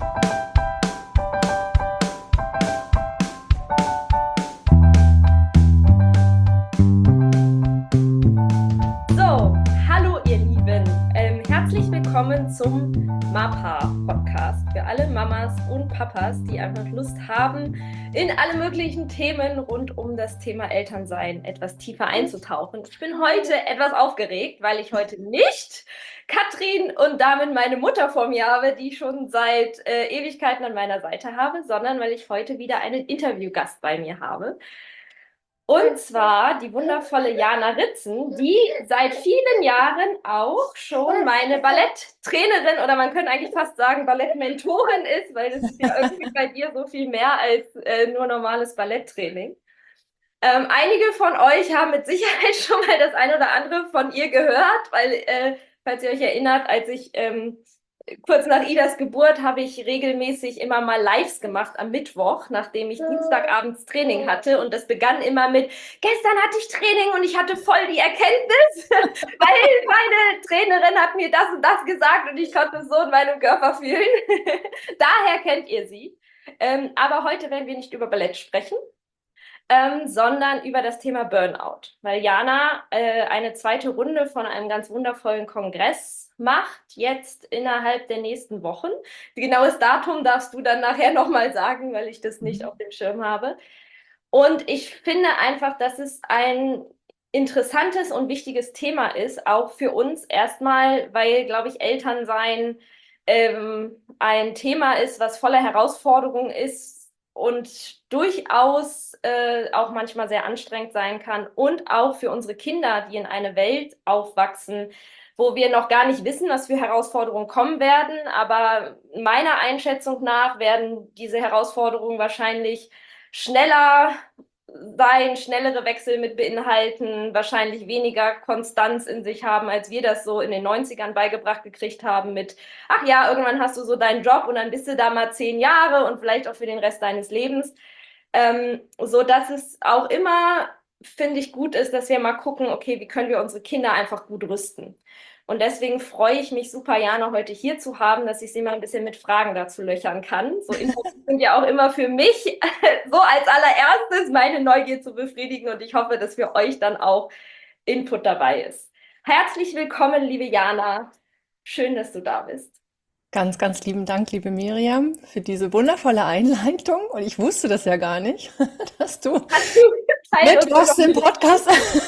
So, hallo ihr Lieben. Herzlich willkommen zum MAPA-Podcast für alle Mamas und Papas, die einfach Lust haben, in alle möglichen Themen rund um das Thema Elternsein etwas tiefer einzutauchen. Ich bin heute etwas aufgeregt, weil ich heute nicht Katrin und damit meine Mutter vor mir habe, die ich schon seit Ewigkeiten an meiner Seite habe, sondern weil ich heute wieder einen Interviewgast bei mir habe. Und zwar die wundervolle Jana Ritzen, die seit vielen Jahren auch schon meine Balletttrainerin oder man könnte eigentlich fast sagen Ballettmentorin ist, weil das ist ja irgendwie bei dir so viel mehr als nur normales Balletttraining. Einige von euch haben mit Sicherheit schon mal das eine oder andere von ihr gehört, weil, falls ihr euch erinnert, als ich kurz nach Idas Geburt habe ich regelmäßig immer mal Lives gemacht am Mittwoch, nachdem ich Dienstagabends Training hatte. Und das begann immer mit, gestern hatte ich Training und ich hatte voll die Erkenntnis, weil meine Trainerin hat mir das und das gesagt und ich konnte es so in meinem Körper fühlen. Daher kennt ihr sie. Aber heute werden wir nicht über Ballett sprechen, sondern über das Thema Burnout, weil Jana eine zweite Runde von einem ganz wundervollen Kongress macht, jetzt innerhalb der nächsten Wochen. Genaues Datum darfst du dann nachher nochmal sagen, weil ich das nicht auf dem Schirm habe. Und ich finde einfach, dass es ein interessantes und wichtiges Thema ist, auch für uns erstmal, weil, glaube ich, Elternsein ein Thema ist, was voller Herausforderungen ist und durchaus auch manchmal sehr anstrengend sein kann und auch für unsere Kinder, die in eine Welt aufwachsen, wo wir noch gar nicht wissen, was für Herausforderungen kommen werden. Aber meiner Einschätzung nach werden diese Herausforderungen wahrscheinlich schneller sein, schnellere Wechsel mit beinhalten, wahrscheinlich weniger Konstanz in sich haben, als wir das so in den 90ern beigebracht gekriegt haben mit, ach ja, irgendwann hast du so deinen Job und dann bist du da mal 10 Jahre und vielleicht auch für den Rest deines Lebens. So dass es auch immer, finde ich, gut ist, dass wir mal gucken, okay, wie können wir unsere Kinder einfach gut rüsten. Und deswegen freue ich mich super, Jana heute hier zu haben, dass ich sie mal ein bisschen mit Fragen dazu löchern kann. So Infos sind ja auch immer für mich so als allererstes meine Neugier zu befriedigen und ich hoffe, dass für euch dann auch Input dabei ist. Herzlich willkommen, liebe Jana. Schön, dass du da bist. Ganz, ganz lieben Dank, liebe Miriam, für diese wundervolle Einleitung. Und ich wusste das ja gar nicht, dass du mittwochs im Podcast,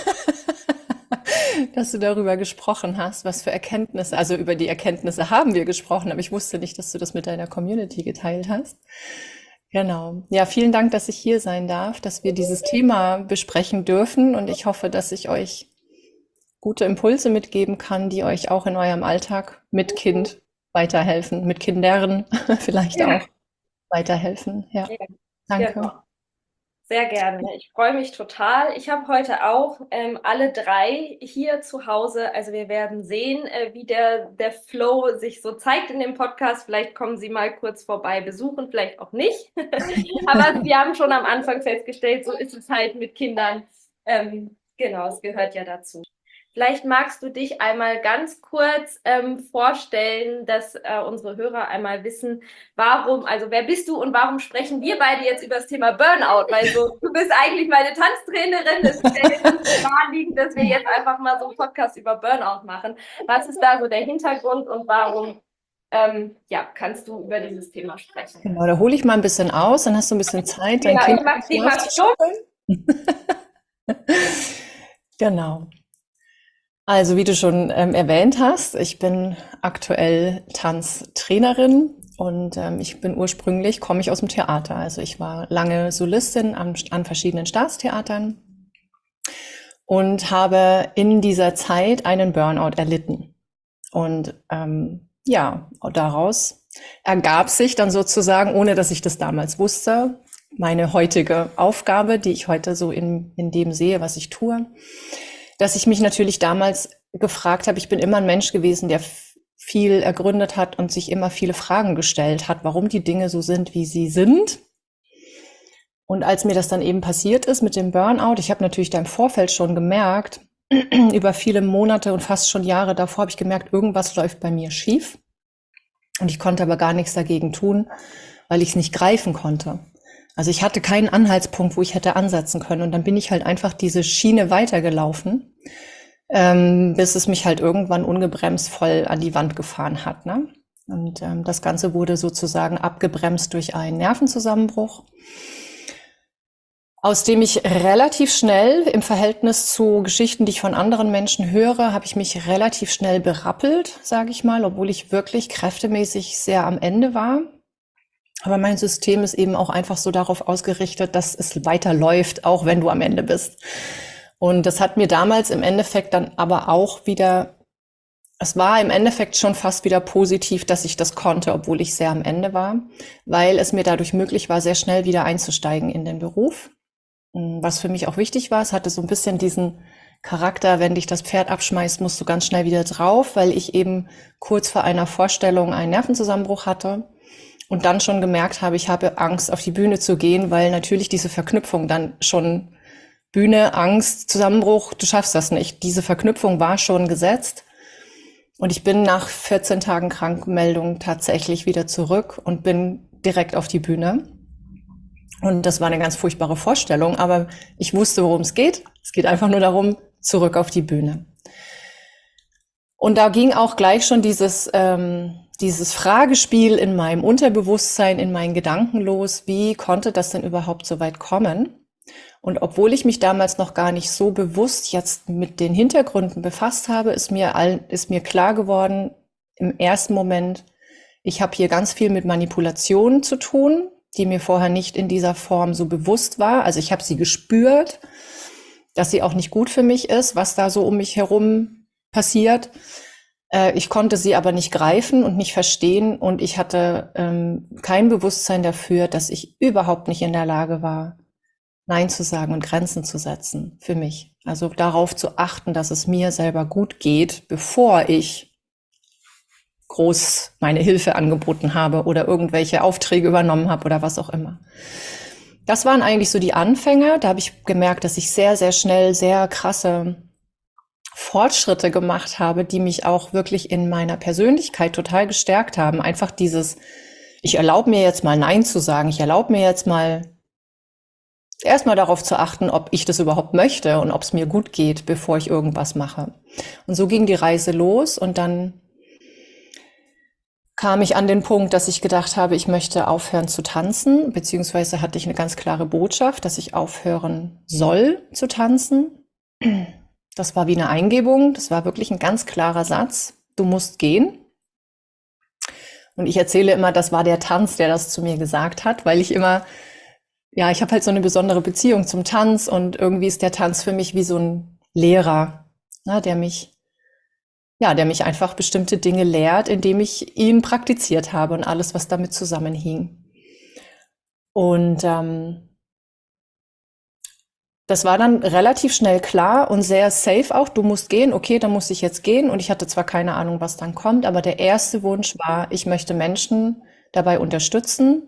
dass du darüber gesprochen hast, was für Erkenntnisse, also über die Erkenntnisse haben wir gesprochen, aber ich wusste nicht, dass du das mit deiner Community geteilt hast. Genau. Ja, vielen Dank, dass ich hier sein darf, dass wir dieses Thema besprechen dürfen und ich hoffe, dass ich euch gute Impulse mitgeben kann, die euch auch in eurem Alltag mit Kind weiterhelfen, mit Kindern vielleicht auch weiterhelfen. Ja, danke. Genau. Sehr gerne. Ich freue mich total. Ich habe heute auch alle drei hier zu Hause. Also wir werden sehen, wie der Flow sich so zeigt in dem Podcast. Vielleicht kommen Sie mal kurz vorbei besuchen, vielleicht auch nicht. Aber wir haben schon am Anfang festgestellt, so ist es halt mit Kindern. Genau, es gehört ja dazu. Vielleicht magst du dich einmal ganz kurz vorstellen, dass unsere Hörer einmal wissen, warum, also wer bist du und warum sprechen wir beide jetzt über das Thema Burnout? Weil so, du bist eigentlich meine Tanztrainerin, es ist ja ganz naheliegend, dass wir jetzt einfach mal so einen Podcast über Burnout machen. Was ist da so der Hintergrund und warum kannst du über dieses Thema sprechen? Genau, da hole ich mal ein bisschen aus, dann hast du ein bisschen Zeit. Dein Kind ich mach stumm. Genau. Also wie du schon erwähnt hast, ich bin aktuell Tanztrainerin und komme ich aus dem Theater. Also ich war lange Solistin an verschiedenen Staatstheatern und habe in dieser Zeit einen Burnout erlitten. Und daraus ergab sich dann sozusagen, ohne dass ich das damals wusste, meine heutige Aufgabe, die ich heute so in dem sehe, was ich tue. Dass ich mich natürlich damals gefragt habe, ich bin immer ein Mensch gewesen, der viel ergründet hat und sich immer viele Fragen gestellt hat, warum die Dinge so sind, wie sie sind. Und als mir das dann eben passiert ist mit dem Burnout, ich habe natürlich da im Vorfeld schon gemerkt, über viele Monate und fast schon Jahre davor habe ich gemerkt, irgendwas läuft bei mir schief. Und ich konnte aber gar nichts dagegen tun, weil ich es nicht greifen konnte. Also ich hatte keinen Anhaltspunkt, wo ich hätte ansetzen können. Und dann bin ich halt einfach diese Schiene weitergelaufen, bis es mich halt irgendwann ungebremst voll an die Wand gefahren hat, ne? Und das Ganze wurde sozusagen abgebremst durch einen Nervenzusammenbruch, aus dem ich relativ schnell im Verhältnis zu Geschichten, die ich von anderen Menschen höre, habe ich mich relativ schnell berappelt, sage ich mal, obwohl ich wirklich kräftemäßig sehr am Ende war. Aber mein System ist eben auch einfach so darauf ausgerichtet, dass es weiterläuft, auch wenn du am Ende bist. Und das hat mir damals im Endeffekt dann aber auch wieder, es war im Endeffekt schon fast wieder positiv, dass ich das konnte, obwohl ich sehr am Ende war, weil es mir dadurch möglich war, sehr schnell wieder einzusteigen in den Beruf. Was für mich auch wichtig war, es hatte so ein bisschen diesen Charakter, wenn dich das Pferd abschmeißt, musst du ganz schnell wieder drauf, weil ich eben kurz vor einer Vorstellung einen Nervenzusammenbruch hatte und dann schon gemerkt habe, ich habe Angst, auf die Bühne zu gehen, weil natürlich diese Verknüpfung dann schon Bühne, Angst, Zusammenbruch, du schaffst das nicht. Diese Verknüpfung war schon gesetzt. Und ich bin nach 14 Tagen Krankmeldung tatsächlich wieder zurück und bin direkt auf die Bühne. Und das war eine ganz furchtbare Vorstellung, aber ich wusste, worum es geht. Es geht einfach nur darum, zurück auf die Bühne. Und da ging auch gleich schon dieses Fragespiel in meinem Unterbewusstsein, in meinen Gedanken los. Wie konnte das denn überhaupt so weit kommen? Und obwohl ich mich damals noch gar nicht so bewusst jetzt mit den Hintergründen befasst habe, ist mir klar geworden, im ersten Moment, ich habe hier ganz viel mit Manipulation zu tun, die mir vorher nicht in dieser Form so bewusst war. Also ich habe sie gespürt, dass sie auch nicht gut für mich ist, was da so um mich herum passiert. Ich konnte sie aber nicht greifen und nicht verstehen und ich hatte kein Bewusstsein dafür, dass ich überhaupt nicht in der Lage war, Nein zu sagen und Grenzen zu setzen für mich. Also darauf zu achten, dass es mir selber gut geht, bevor ich groß meine Hilfe angeboten habe oder irgendwelche Aufträge übernommen habe oder was auch immer. Das waren eigentlich so die Anfänge. Da habe ich gemerkt, dass ich sehr, sehr schnell sehr krasse Fortschritte gemacht habe, die mich auch wirklich in meiner Persönlichkeit total gestärkt haben. Einfach dieses, ich erlaube mir jetzt mal Nein zu sagen. Ich erlaube mir jetzt mal erstmal darauf zu achten, ob ich das überhaupt möchte und ob es mir gut geht, bevor ich irgendwas mache. Und so ging die Reise los und dann kam ich an den Punkt, dass ich gedacht habe, ich möchte aufhören zu tanzen, beziehungsweise hatte ich eine ganz klare Botschaft, dass ich aufhören soll zu tanzen. Das war wie eine Eingebung, das war wirklich ein ganz klarer Satz, du musst gehen. Und ich erzähle immer, das war der Tanz, der das zu mir gesagt hat, weil ich immer, ja, ich habe halt so eine besondere Beziehung zum Tanz und irgendwie ist der Tanz für mich wie so ein Lehrer, ne, der mich einfach bestimmte Dinge lehrt, indem ich ihn praktiziert habe und alles, was damit zusammenhing. Und das war dann relativ schnell klar und sehr safe auch, du musst gehen, okay, dann muss ich jetzt gehen. Und ich hatte zwar keine Ahnung, was dann kommt, aber der erste Wunsch war, ich möchte Menschen dabei unterstützen,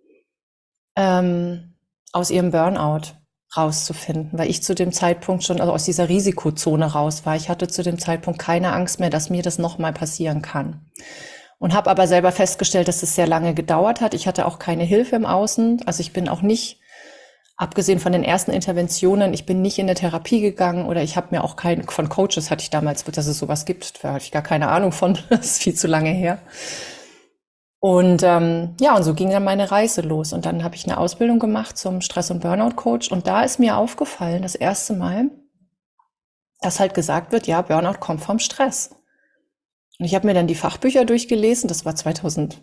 aus ihrem Burnout rauszufinden, weil ich zu dem Zeitpunkt schon also aus dieser Risikozone raus war. Ich hatte zu dem Zeitpunkt keine Angst mehr, dass mir das nochmal passieren kann. Und habe aber selber festgestellt, dass es sehr lange gedauert hat. Ich hatte auch keine Hilfe im Außen. Also ich bin auch nicht, abgesehen von den ersten Interventionen, ich bin nicht in der Therapie gegangen oder ich habe mir auch von Coaches hatte ich damals, dass es sowas gibt, da hatte ich gar keine Ahnung von, das ist viel zu lange her. Und und so ging dann meine Reise los. Und dann habe ich eine Ausbildung gemacht zum Stress- und Burnout-Coach. Und da ist mir aufgefallen, das erste Mal, dass halt gesagt wird, ja, Burnout kommt vom Stress. Und ich habe mir dann die Fachbücher durchgelesen, das war 2010,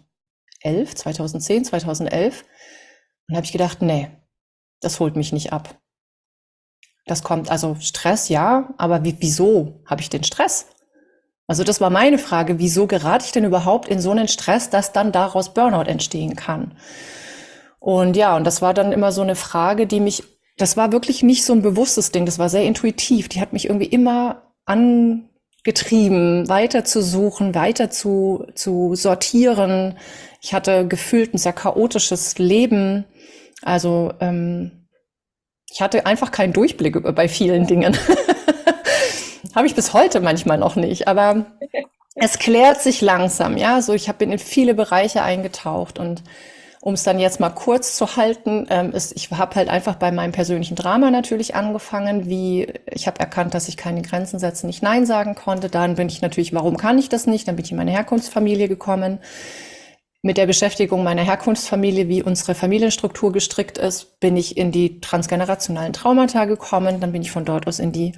2011. Und habe ich gedacht, nee, das holt mich nicht ab. Das kommt, also Stress, ja, aber wieso habe ich den Stress? Also das war meine Frage, wieso gerate ich denn überhaupt in so einen Stress, dass dann daraus Burnout entstehen kann? Und ja, und das war dann immer so eine Frage, das war wirklich nicht so ein bewusstes Ding, das war sehr intuitiv, die hat mich irgendwie immer angetrieben, weiter zu suchen, weiter zu sortieren. Ich hatte gefühlt ein sehr chaotisches Leben, also ich hatte einfach keinen Durchblick bei vielen Dingen. Habe ich bis heute manchmal noch nicht, aber es klärt sich langsam, ja. So, bin in viele Bereiche eingetaucht und um es dann jetzt mal kurz zu halten, ich habe halt einfach bei meinem persönlichen Drama natürlich angefangen, ich habe erkannt, dass ich keine Grenzen setzen, nicht Nein sagen konnte. Dann bin ich natürlich, warum kann ich das nicht? Dann bin ich in meine Herkunftsfamilie gekommen. Mit der Beschäftigung meiner Herkunftsfamilie, wie unsere Familienstruktur gestrickt ist, bin ich in die transgenerationalen Traumata gekommen. Dann bin ich von dort aus in die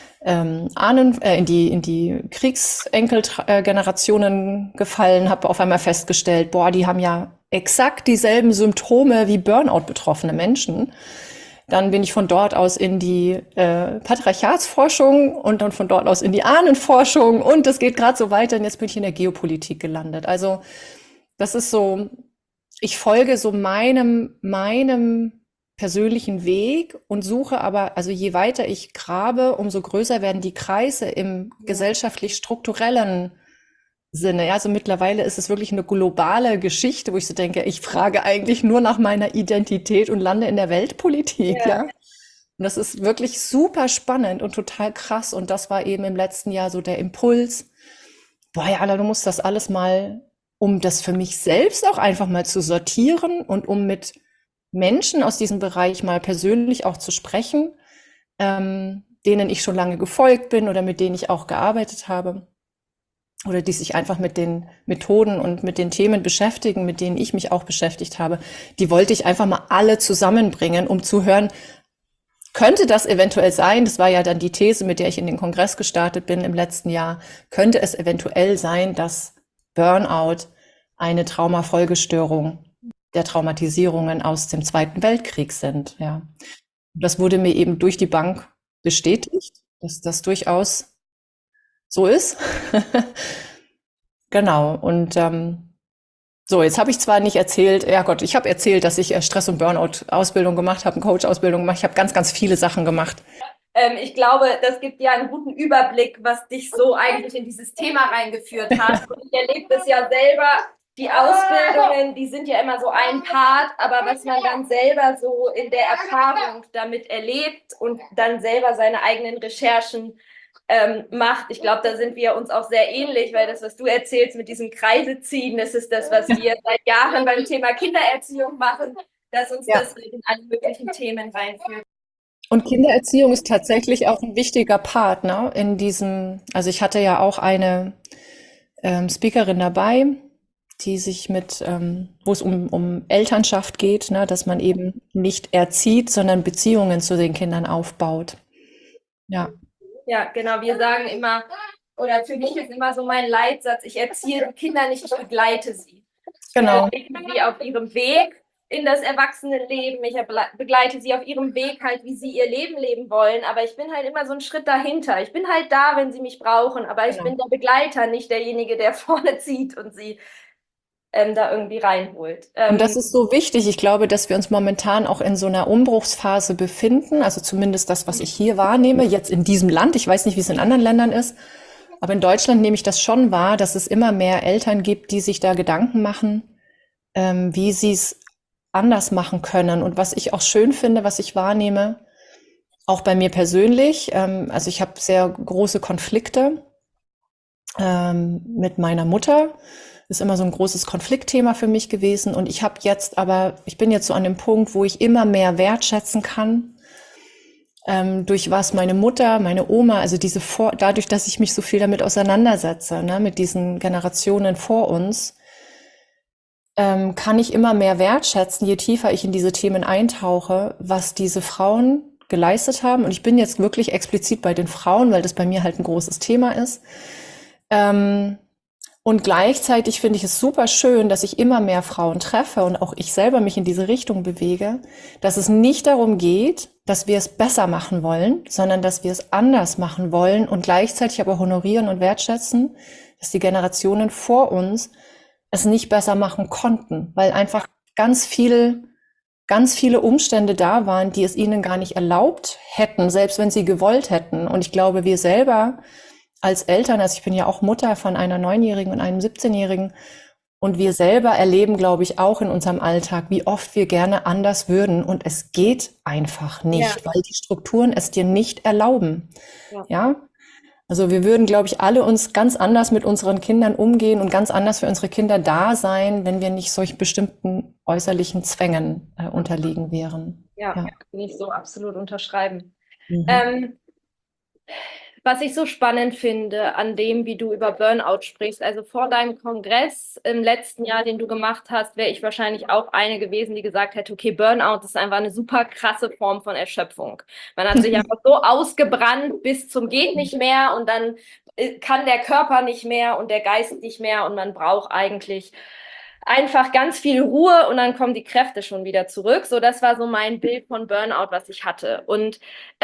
in die Kriegsenkelgenerationen gefallen, habe auf einmal festgestellt, boah, die haben ja exakt dieselben Symptome wie Burnout-betroffene Menschen. Dann bin ich von dort aus in die Patriarchatsforschung und dann von dort aus in die Ahnenforschung und es geht gerade so weiter und jetzt bin ich in der Geopolitik gelandet. Also das ist so, ich folge so meinem persönlichen Weg und suche aber, also je weiter ich grabe, umso größer werden die Kreise im gesellschaftlich-strukturellen Sinne. Ja, also mittlerweile ist es wirklich eine globale Geschichte, wo ich so denke, ich frage eigentlich nur nach meiner Identität und lande in der Weltpolitik, ja. Und das ist wirklich super spannend und total krass. Und das war eben im letzten Jahr so der Impuls. Boah, ja, du musst das alles mal, um das für mich selbst auch einfach mal zu sortieren und um mit Menschen aus diesem Bereich mal persönlich auch zu sprechen, denen ich schon lange gefolgt bin oder mit denen ich auch gearbeitet habe oder die sich einfach mit den Methoden und mit den Themen beschäftigen, mit denen ich mich auch beschäftigt habe. Die wollte ich einfach mal alle zusammenbringen, um zu hören, könnte das eventuell sein, das war ja dann die These, mit der ich in den Kongress gestartet bin im letzten Jahr, könnte es eventuell sein, dass Burnout eine Traumafolgestörung der Traumatisierungen aus dem Zweiten Weltkrieg sind, ja. Das wurde mir eben durch die Bank bestätigt, dass das durchaus so ist. Genau. Und so, jetzt habe ich zwar nicht erzählt, ja Gott, ich habe erzählt, dass ich Stress- und Burnout-Ausbildung gemacht habe, eine Coach-Ausbildung gemacht. Ich habe ganz, ganz viele Sachen gemacht. Ich glaube, das gibt ja einen guten Überblick, was dich so eigentlich in dieses Thema reingeführt hat. Und ich erlebe das ja selber. Die Ausbildungen, die sind ja immer so ein Part, aber was man dann selber so in der Erfahrung damit erlebt und dann selber seine eigenen Recherchen macht, ich glaube, da sind wir uns auch sehr ähnlich, weil das, was du erzählst mit diesem Kreise ziehen, das ist das, was wir seit Jahren beim Thema Kindererziehung machen, dass uns das in alle möglichen Themen reinführt. Und Kindererziehung ist tatsächlich auch ein wichtiger Part, ne? In diesem, also ich hatte ja auch eine Speakerin dabei, die sich wo es um Elternschaft geht, ne, dass man eben nicht erzieht, sondern Beziehungen zu den Kindern aufbaut. Ja. Ja, genau. Wir sagen immer, oder für mich ist immer so mein Leitsatz, ich erziehe die Kinder nicht, ich begleite sie. Genau. Ich begleite sie auf ihrem Weg in das Erwachsenenleben. Ich begleite sie auf ihrem Weg halt, wie sie ihr Leben leben wollen. Aber ich bin halt immer so einen Schritt dahinter. Ich bin halt da, wenn sie mich brauchen, aber ich bin der Begleiter, nicht derjenige, der vorne zieht und sie da irgendwie reinholt. Und das ist so wichtig. Ich glaube, dass wir uns momentan auch in so einer Umbruchsphase befinden. Also zumindest das, was ich hier wahrnehme, jetzt in diesem Land. Ich weiß nicht, wie es in anderen Ländern ist. Aber in Deutschland nehme ich das schon wahr, dass es immer mehr Eltern gibt, die sich da Gedanken machen, wie sie es anders machen können. Und was ich auch schön finde, was ich wahrnehme, auch bei mir persönlich, also ich habe sehr große Konflikte mit meiner Mutter. Ist immer so ein großes Konfliktthema für mich gewesen. Und ich bin jetzt so an dem Punkt, wo ich immer mehr wertschätzen kann, durch was meine Mutter, meine Oma, also dadurch, dass ich mich so viel damit auseinandersetze, ne, mit diesen Generationen vor uns, kann ich immer mehr wertschätzen, je tiefer ich in diese Themen eintauche, was diese Frauen geleistet haben. Und ich bin jetzt wirklich explizit bei den Frauen, weil das bei mir halt ein großes Thema ist. Und gleichzeitig finde ich es super schön, dass ich immer mehr Frauen treffe und auch ich selber mich in diese Richtung bewege, dass es nicht darum geht, dass wir es besser machen wollen, sondern dass wir es anders machen wollen und gleichzeitig aber honorieren und wertschätzen, dass die Generationen vor uns es nicht besser machen konnten, weil einfach ganz viele Umstände da waren, die es ihnen gar nicht erlaubt hätten, selbst wenn sie gewollt hätten. Und ich glaube, wir selber als Eltern, also ich bin ja auch Mutter von einer 9-Jährigen und einem 17-Jährigen, und wir selber erleben, glaube ich, auch in unserem Alltag, wie oft wir gerne anders würden und es geht einfach nicht, weil die Strukturen es dir nicht erlauben. Ja? Also wir würden, glaube ich, alle uns ganz anders mit unseren Kindern umgehen und ganz anders für unsere Kinder da sein, wenn wir nicht solch bestimmten äußerlichen Zwängen unterlegen wären. Ja, Ja. kann ich so absolut unterschreiben. Mhm. Ähm, Was ich so spannend finde an dem, wie du über Burnout sprichst, also vor deinem Kongress im letzten Jahr, den du gemacht hast, wäre ich wahrscheinlich auch eine gewesen, die gesagt hätte, okay, Burnout ist einfach eine super krasse Form von Erschöpfung. Man hat sich einfach so ausgebrannt bis zum geht nicht mehr und dann kann der Körper nicht mehr und der Geist nicht mehr und man braucht eigentlich einfach ganz viel Ruhe und dann kommen die Kräfte schon wieder zurück. So, das war so mein Bild von Burnout, was ich hatte. Und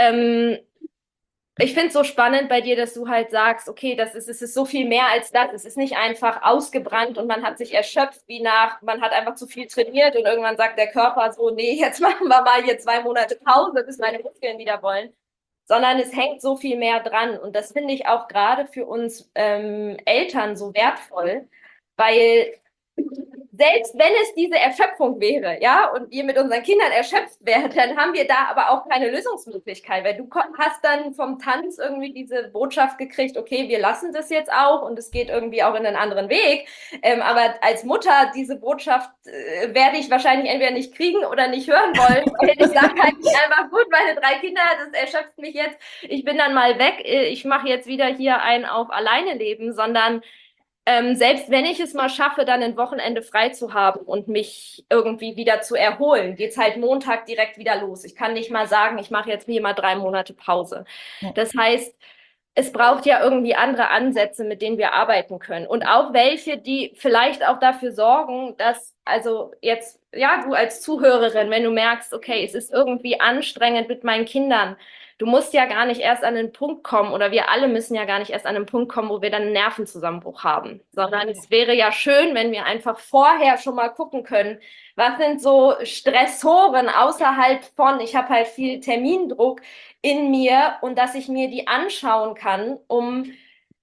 ich finde es so spannend bei dir, dass du halt sagst, okay, es ist so viel mehr als das. Es ist nicht einfach ausgebrannt und man hat sich erschöpft, man hat einfach zu viel trainiert und irgendwann sagt der Körper so, nee, jetzt machen wir mal hier 2 Monate Pause, bis meine Muskeln wieder wollen. Sondern es hängt so viel mehr dran. Und das finde ich auch gerade für uns Eltern so wertvoll, weil selbst wenn es diese Erschöpfung wäre, ja, und wir mit unseren Kindern erschöpft wären, dann haben wir da aber auch keine Lösungsmöglichkeit, weil du hast dann vom Tanz irgendwie diese Botschaft gekriegt, okay, wir lassen das jetzt auch und es geht irgendwie auch in einen anderen Weg. Aber als Mutter diese Botschaft werde ich wahrscheinlich entweder nicht kriegen oder nicht hören wollen, weil ich sage halt einfach, gut, meine 3 Kinder, das erschöpft mich jetzt, ich bin dann mal weg, ich mache jetzt wieder hier ein auf alleine leben, sondern selbst wenn ich es mal schaffe, dann ein Wochenende frei zu haben und mich irgendwie wieder zu erholen, geht's halt Montag direkt wieder los. Ich kann nicht mal sagen, ich mache jetzt hier mal 3 Monate Pause. Ja. Das heißt, es braucht ja irgendwie andere Ansätze, mit denen wir arbeiten können. Und auch welche, die vielleicht auch dafür sorgen, dass, also jetzt, ja, du als Zuhörerin, wenn du merkst, okay, es ist irgendwie anstrengend mit meinen Kindern, du musst ja gar nicht erst an den Punkt kommen oder wir alle müssen ja gar nicht erst an den Punkt kommen, wo wir dann einen Nervenzusammenbruch haben, sondern es wäre ja schön, wenn wir einfach vorher schon mal gucken können, was sind so Stressoren außerhalb von, ich habe halt viel Termindruck in mir und dass ich mir die anschauen kann, um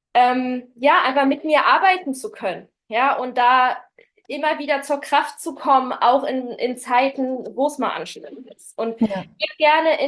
ja einfach mit mir arbeiten zu können. Ja, und da immer wieder zur Kraft zu kommen, auch in Zeiten, wo es mal anstrengend ist. Und ich Ja. würde gerne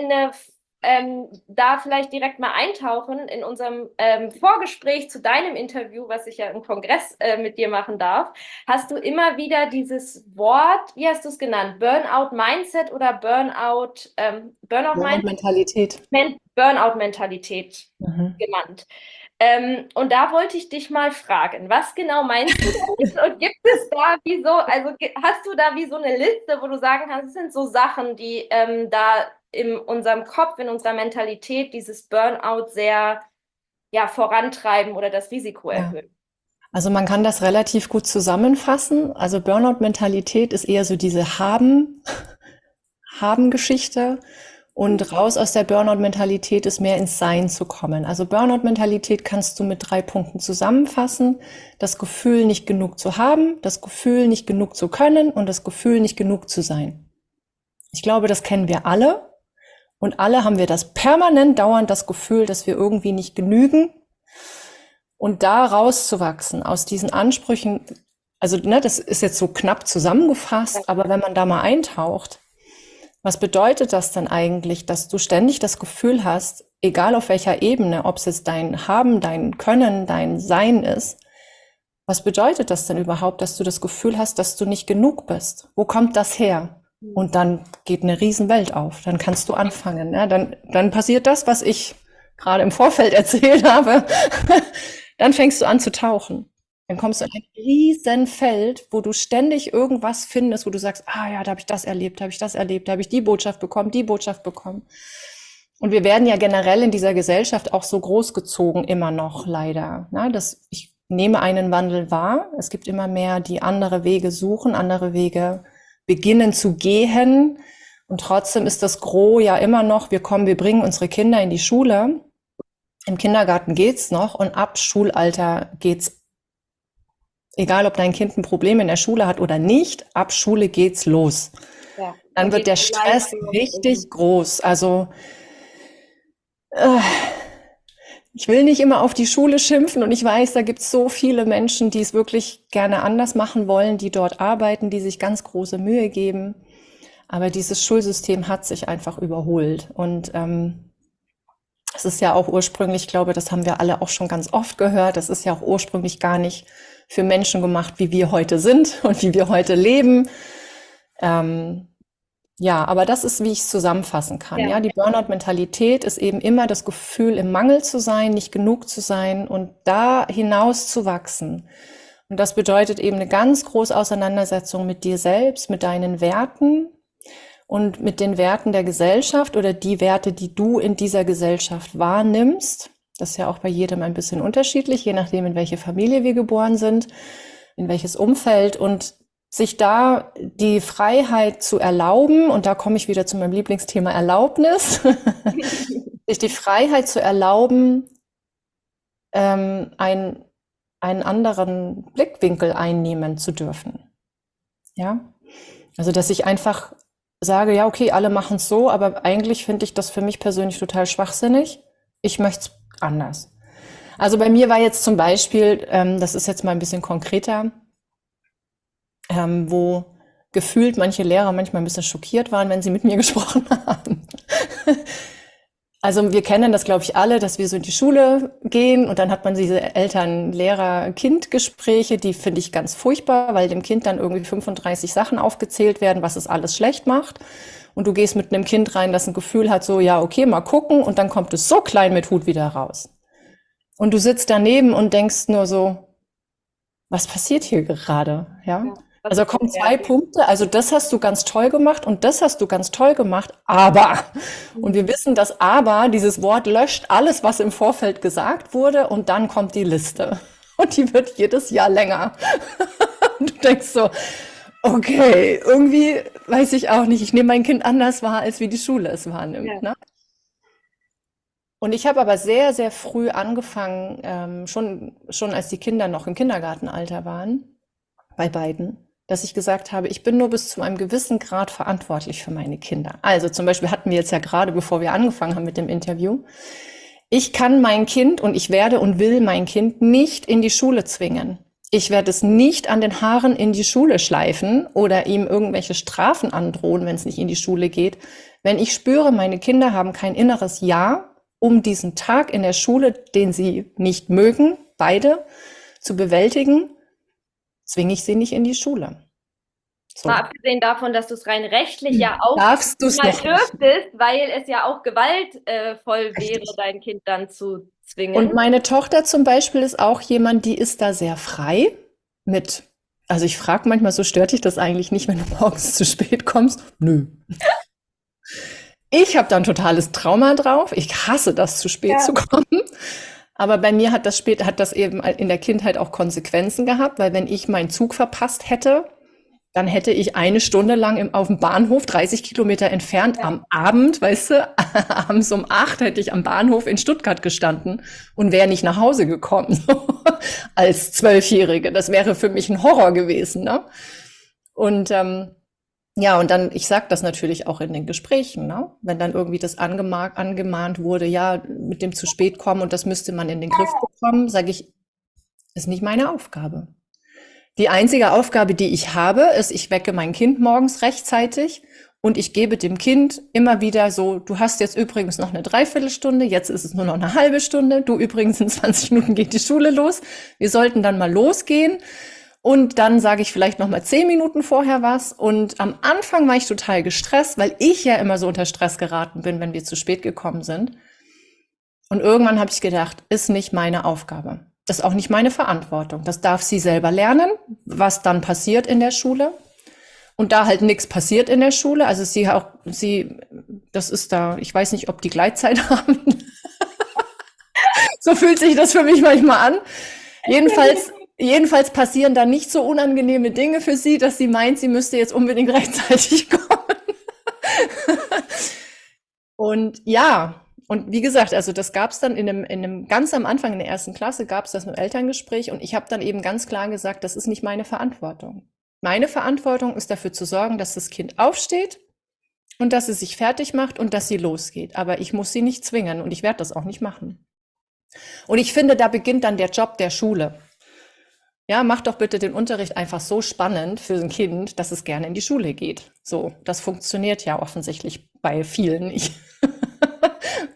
da vielleicht direkt mal eintauchen in unserem Vorgespräch zu deinem Interview, was ich ja im Kongress mit dir machen darf. Hast du immer wieder dieses Wort, wie hast du es genannt? Burnout Mindset oder Burnout Mindset? Burnout-Mentalität. Burnout-Mentalität Mhm. genannt. Und da wollte ich dich mal fragen, was genau meinst du damit? Und gibt es da hast du da wie so eine Liste, wo du sagen kannst, es sind so Sachen, die da in unserem Kopf, in unserer Mentalität dieses Burnout sehr ja, vorantreiben oder das Risiko Ja. erhöhen? Also man kann das relativ gut zusammenfassen. Also Burnout-Mentalität ist eher so diese Haben-Geschichte und raus aus der Burnout-Mentalität ist mehr ins Sein zu kommen. Also Burnout-Mentalität kannst du mit 3 Punkten zusammenfassen. Das Gefühl, nicht genug zu haben, das Gefühl, nicht genug zu können und das Gefühl, nicht genug zu sein. Ich glaube, das kennen wir alle. Und alle haben wir das permanent dauernd das Gefühl, dass wir irgendwie nicht genügen. Und da rauszuwachsen aus diesen Ansprüchen, also ne, das ist jetzt so knapp zusammengefasst, aber wenn man da mal eintaucht, was bedeutet das denn eigentlich, dass du ständig das Gefühl hast, egal auf welcher Ebene, ob es jetzt dein Haben, dein Können, dein Sein ist, was bedeutet das denn überhaupt, dass du das Gefühl hast, dass du nicht genug bist? Wo kommt das her? Und dann geht eine Riesenwelt auf. Dann kannst du anfangen. Ja? Dann passiert das, was ich gerade im Vorfeld erzählt habe. Dann fängst du an zu tauchen. Dann kommst du in ein Riesenfeld, wo du ständig irgendwas findest, wo du sagst, ah ja, da habe ich das erlebt, da habe ich das erlebt, da habe ich die Botschaft bekommen, die Botschaft bekommen. Und wir werden ja generell in dieser Gesellschaft auch so großgezogen, immer noch leider. Na, ich nehme einen Wandel wahr. Es gibt immer mehr, die andere Wege suchen, andere Wege beginnen zu gehen. Und trotzdem ist das Gros ja immer noch, wir bringen unsere Kinder in die Schule. Im Kindergarten geht's noch und ab Schulalter geht's. Egal, ob dein Kind ein Problem in der Schule hat oder nicht, ab Schule geht's los. Ja. Dann wird der Stress richtig groß. Also ich will nicht immer auf die Schule schimpfen und ich weiß, da gibt's so viele Menschen, die es wirklich gerne anders machen wollen, die dort arbeiten, die sich ganz große Mühe geben. Aber dieses Schulsystem hat sich einfach überholt und Das ist ja auch ursprünglich, ich glaube, das haben wir alle auch schon ganz oft gehört, das ist ja auch ursprünglich gar nicht für Menschen gemacht, wie wir heute sind und wie wir heute leben. Ähm, ja, aber das ist, wie ich es zusammenfassen kann. Ja, Ja. die Burnout-Mentalität ist eben immer das Gefühl, im Mangel zu sein, nicht genug zu sein und da hinaus zu wachsen. Und das bedeutet eben eine ganz große Auseinandersetzung mit dir selbst, mit deinen Werten und mit den Werten der Gesellschaft oder die Werte, die du in dieser Gesellschaft wahrnimmst. Das ist ja auch bei jedem ein bisschen unterschiedlich, je nachdem, in welche Familie wir geboren sind, in welches Umfeld und sich da die Freiheit zu erlauben, und da komme ich wieder zu meinem Lieblingsthema Erlaubnis, sich die Freiheit zu erlauben, einen anderen Blickwinkel einnehmen zu dürfen. Ja, also dass ich einfach sage, ja, okay, alle machen es so, aber eigentlich finde ich das für mich persönlich total schwachsinnig. Ich möchte es anders. Also bei mir war jetzt zum Beispiel, das ist jetzt mal ein bisschen konkreter, wo gefühlt manche Lehrer manchmal ein bisschen schockiert waren, wenn sie mit mir gesprochen haben. Also wir kennen das, glaube ich, alle, dass wir so in die Schule gehen und dann hat man diese Eltern-Lehrer-Kind-Gespräche, die finde ich ganz furchtbar, weil dem Kind dann irgendwie 35 Sachen aufgezählt werden, was es alles schlecht macht. Und du gehst mit einem Kind rein, das ein Gefühl hat, so, ja, okay, mal gucken, und dann kommt es so klein mit Hut wieder raus. Und du sitzt daneben und denkst nur so, was passiert hier gerade? Ja. Ja. Also kommen zwei Punkte, also das hast du ganz toll gemacht und das hast du ganz toll gemacht, aber. Und wir wissen, dass aber, dieses Wort löscht alles, was im Vorfeld gesagt wurde, und dann kommt die Liste. Und die wird jedes Jahr länger. Und du denkst so, okay, irgendwie weiß ich auch nicht, ich nehme mein Kind anders wahr, als wie die Schule es wahrnimmt. Ja. Ne? Und ich habe aber sehr, sehr früh angefangen, schon als die Kinder noch im Kindergartenalter waren, bei beiden, dass ich gesagt habe, ich bin nur bis zu einem gewissen Grad verantwortlich für meine Kinder. Also zum Beispiel hatten wir jetzt ja gerade, bevor wir angefangen haben mit dem Interview, ich kann mein Kind und ich werde und will mein Kind nicht in die Schule zwingen. Ich werde es nicht an den Haaren in die Schule schleifen oder ihm irgendwelche Strafen androhen, wenn es nicht in die Schule geht. Wenn ich spüre, meine Kinder haben kein inneres Ja, um diesen Tag in der Schule, den sie nicht mögen, beide, zu bewältigen, zwinge ich sie nicht in die Schule. So. Mal abgesehen davon, dass du es rein rechtlich ja auch Darfst du es mal noch nicht. dürftest, weil es ja auch gewaltvoll wäre, dein Kind dann zu zwingen. Und meine Tochter zum Beispiel ist auch jemand, die ist da sehr frei mit, also ich frage manchmal, so stört dich das eigentlich nicht, wenn du morgens zu spät kommst? Nö. Ich habe da ein totales Trauma drauf. Ich hasse das, zu spät zu kommen. Aber bei mir hat das eben in der Kindheit auch Konsequenzen gehabt, weil wenn ich meinen Zug verpasst hätte, dann hätte ich eine Stunde lang auf dem Bahnhof, 30 Kilometer entfernt, am Abend, weißt du, abends um 8 hätte ich am Bahnhof in Stuttgart gestanden und wäre nicht nach Hause gekommen, so, als Zwölfjährige. Das wäre für mich ein Horror gewesen, ne? Und ja, und dann, ich sage das natürlich auch in den Gesprächen, ne? Wenn dann irgendwie das angemahnt wurde, ja, mit dem zu spät kommen und das müsste man in den Griff bekommen, sage ich, ist nicht meine Aufgabe. Die einzige Aufgabe, die ich habe, ist, ich wecke mein Kind morgens rechtzeitig und ich gebe dem Kind immer wieder so, du hast jetzt übrigens noch eine Dreiviertelstunde, jetzt ist es nur noch eine halbe Stunde, du übrigens in 20 Minuten geht die Schule los, wir sollten dann mal losgehen. Und dann sage ich vielleicht noch mal 10 Minuten vorher was. Und am Anfang war ich total gestresst, weil ich ja immer so unter Stress geraten bin, wenn wir zu spät gekommen sind. Und irgendwann habe ich gedacht, ist nicht meine Aufgabe. Das ist auch nicht meine Verantwortung. Das darf sie selber lernen, was dann passiert in der Schule. Und da halt nichts passiert in der Schule, also das ist da, ich weiß nicht, ob die Gleitzeit haben. So fühlt sich das für mich manchmal an. Jedenfalls passieren da nicht so unangenehme Dinge für sie, dass sie meint, sie müsste jetzt unbedingt rechtzeitig kommen. Und ja, und wie gesagt, also das gab es dann in einem ganz am Anfang in der 1. Klasse gab es das mit dem Elterngespräch und ich habe dann eben ganz klar gesagt, das ist nicht meine Verantwortung. Meine Verantwortung ist dafür zu sorgen, dass das Kind aufsteht und dass es sich fertig macht und dass sie losgeht. Aber ich muss sie nicht zwingen und ich werde das auch nicht machen. Und ich finde, da beginnt dann der Job der Schule. Ja, mach doch bitte den Unterricht einfach so spannend für ein Kind, dass es gerne in die Schule geht. So, das funktioniert ja offensichtlich bei vielen nicht.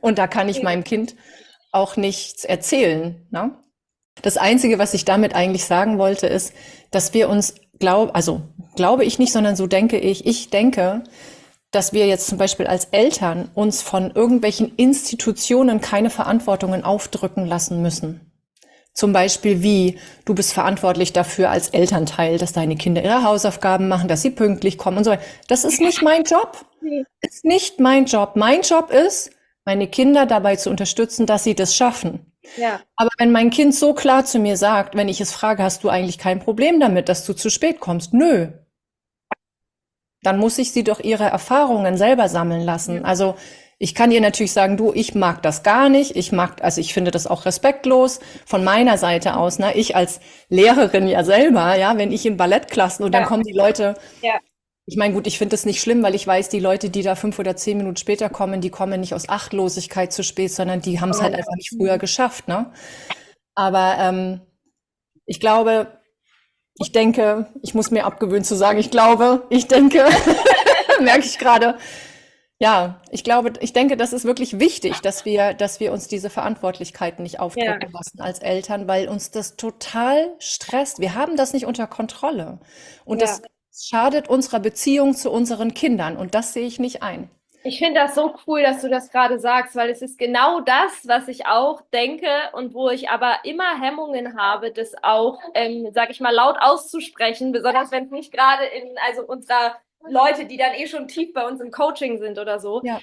Und da kann ich meinem Kind auch nichts erzählen, ne? Das Einzige, was ich damit eigentlich sagen wollte, ist, dass wir uns glaube ich nicht, sondern so denke ich. Ich denke, dass wir jetzt zum Beispiel als Eltern uns von irgendwelchen Institutionen keine Verantwortungen aufdrücken lassen müssen. Zum Beispiel wie, du bist verantwortlich dafür als Elternteil, dass deine Kinder ihre Hausaufgaben machen, dass sie pünktlich kommen und so weiter. Das ist nicht mein Job. Ist nicht mein Job. Mein Job ist, meine Kinder dabei zu unterstützen, dass sie das schaffen. Ja. Aber wenn mein Kind so klar zu mir sagt, wenn ich es frage, hast du eigentlich kein Problem damit, dass du zu spät kommst? Nö. Dann muss ich sie doch ihre Erfahrungen selber sammeln lassen. Also ich kann ihr natürlich sagen, du, ich mag das gar nicht. Ich finde das auch respektlos von meiner Seite aus. Ne? Ich als Lehrerin ja selber, ja, wenn ich in Ballettklassen und dann kommen die Leute. Ja. Ich meine, gut, ich finde das nicht schlimm, weil ich weiß, die Leute, die da 5 oder 10 Minuten später kommen, die kommen nicht aus Achtlosigkeit zu spät, sondern die haben es halt einfach nicht früher geschafft, ne? Aber ich glaube, ich denke, ich muss mir abgewöhnen zu sagen, ich denke, merke ich gerade. Ja, ich denke, das ist wirklich wichtig, dass wir uns diese Verantwortlichkeiten nicht aufdrücken lassen als Eltern, weil uns das total stresst. Wir haben das nicht unter Kontrolle. Und das schadet unserer Beziehung zu unseren Kindern. Und das sehe ich nicht ein. Ich finde das so cool, dass du das gerade sagst, weil es ist genau das, was ich auch denke und wo ich aber immer Hemmungen habe, das auch, sag ich mal, laut auszusprechen, besonders wenn es nicht gerade also unserer Leute, die dann schon tief bei uns im Coaching sind oder so. Ja.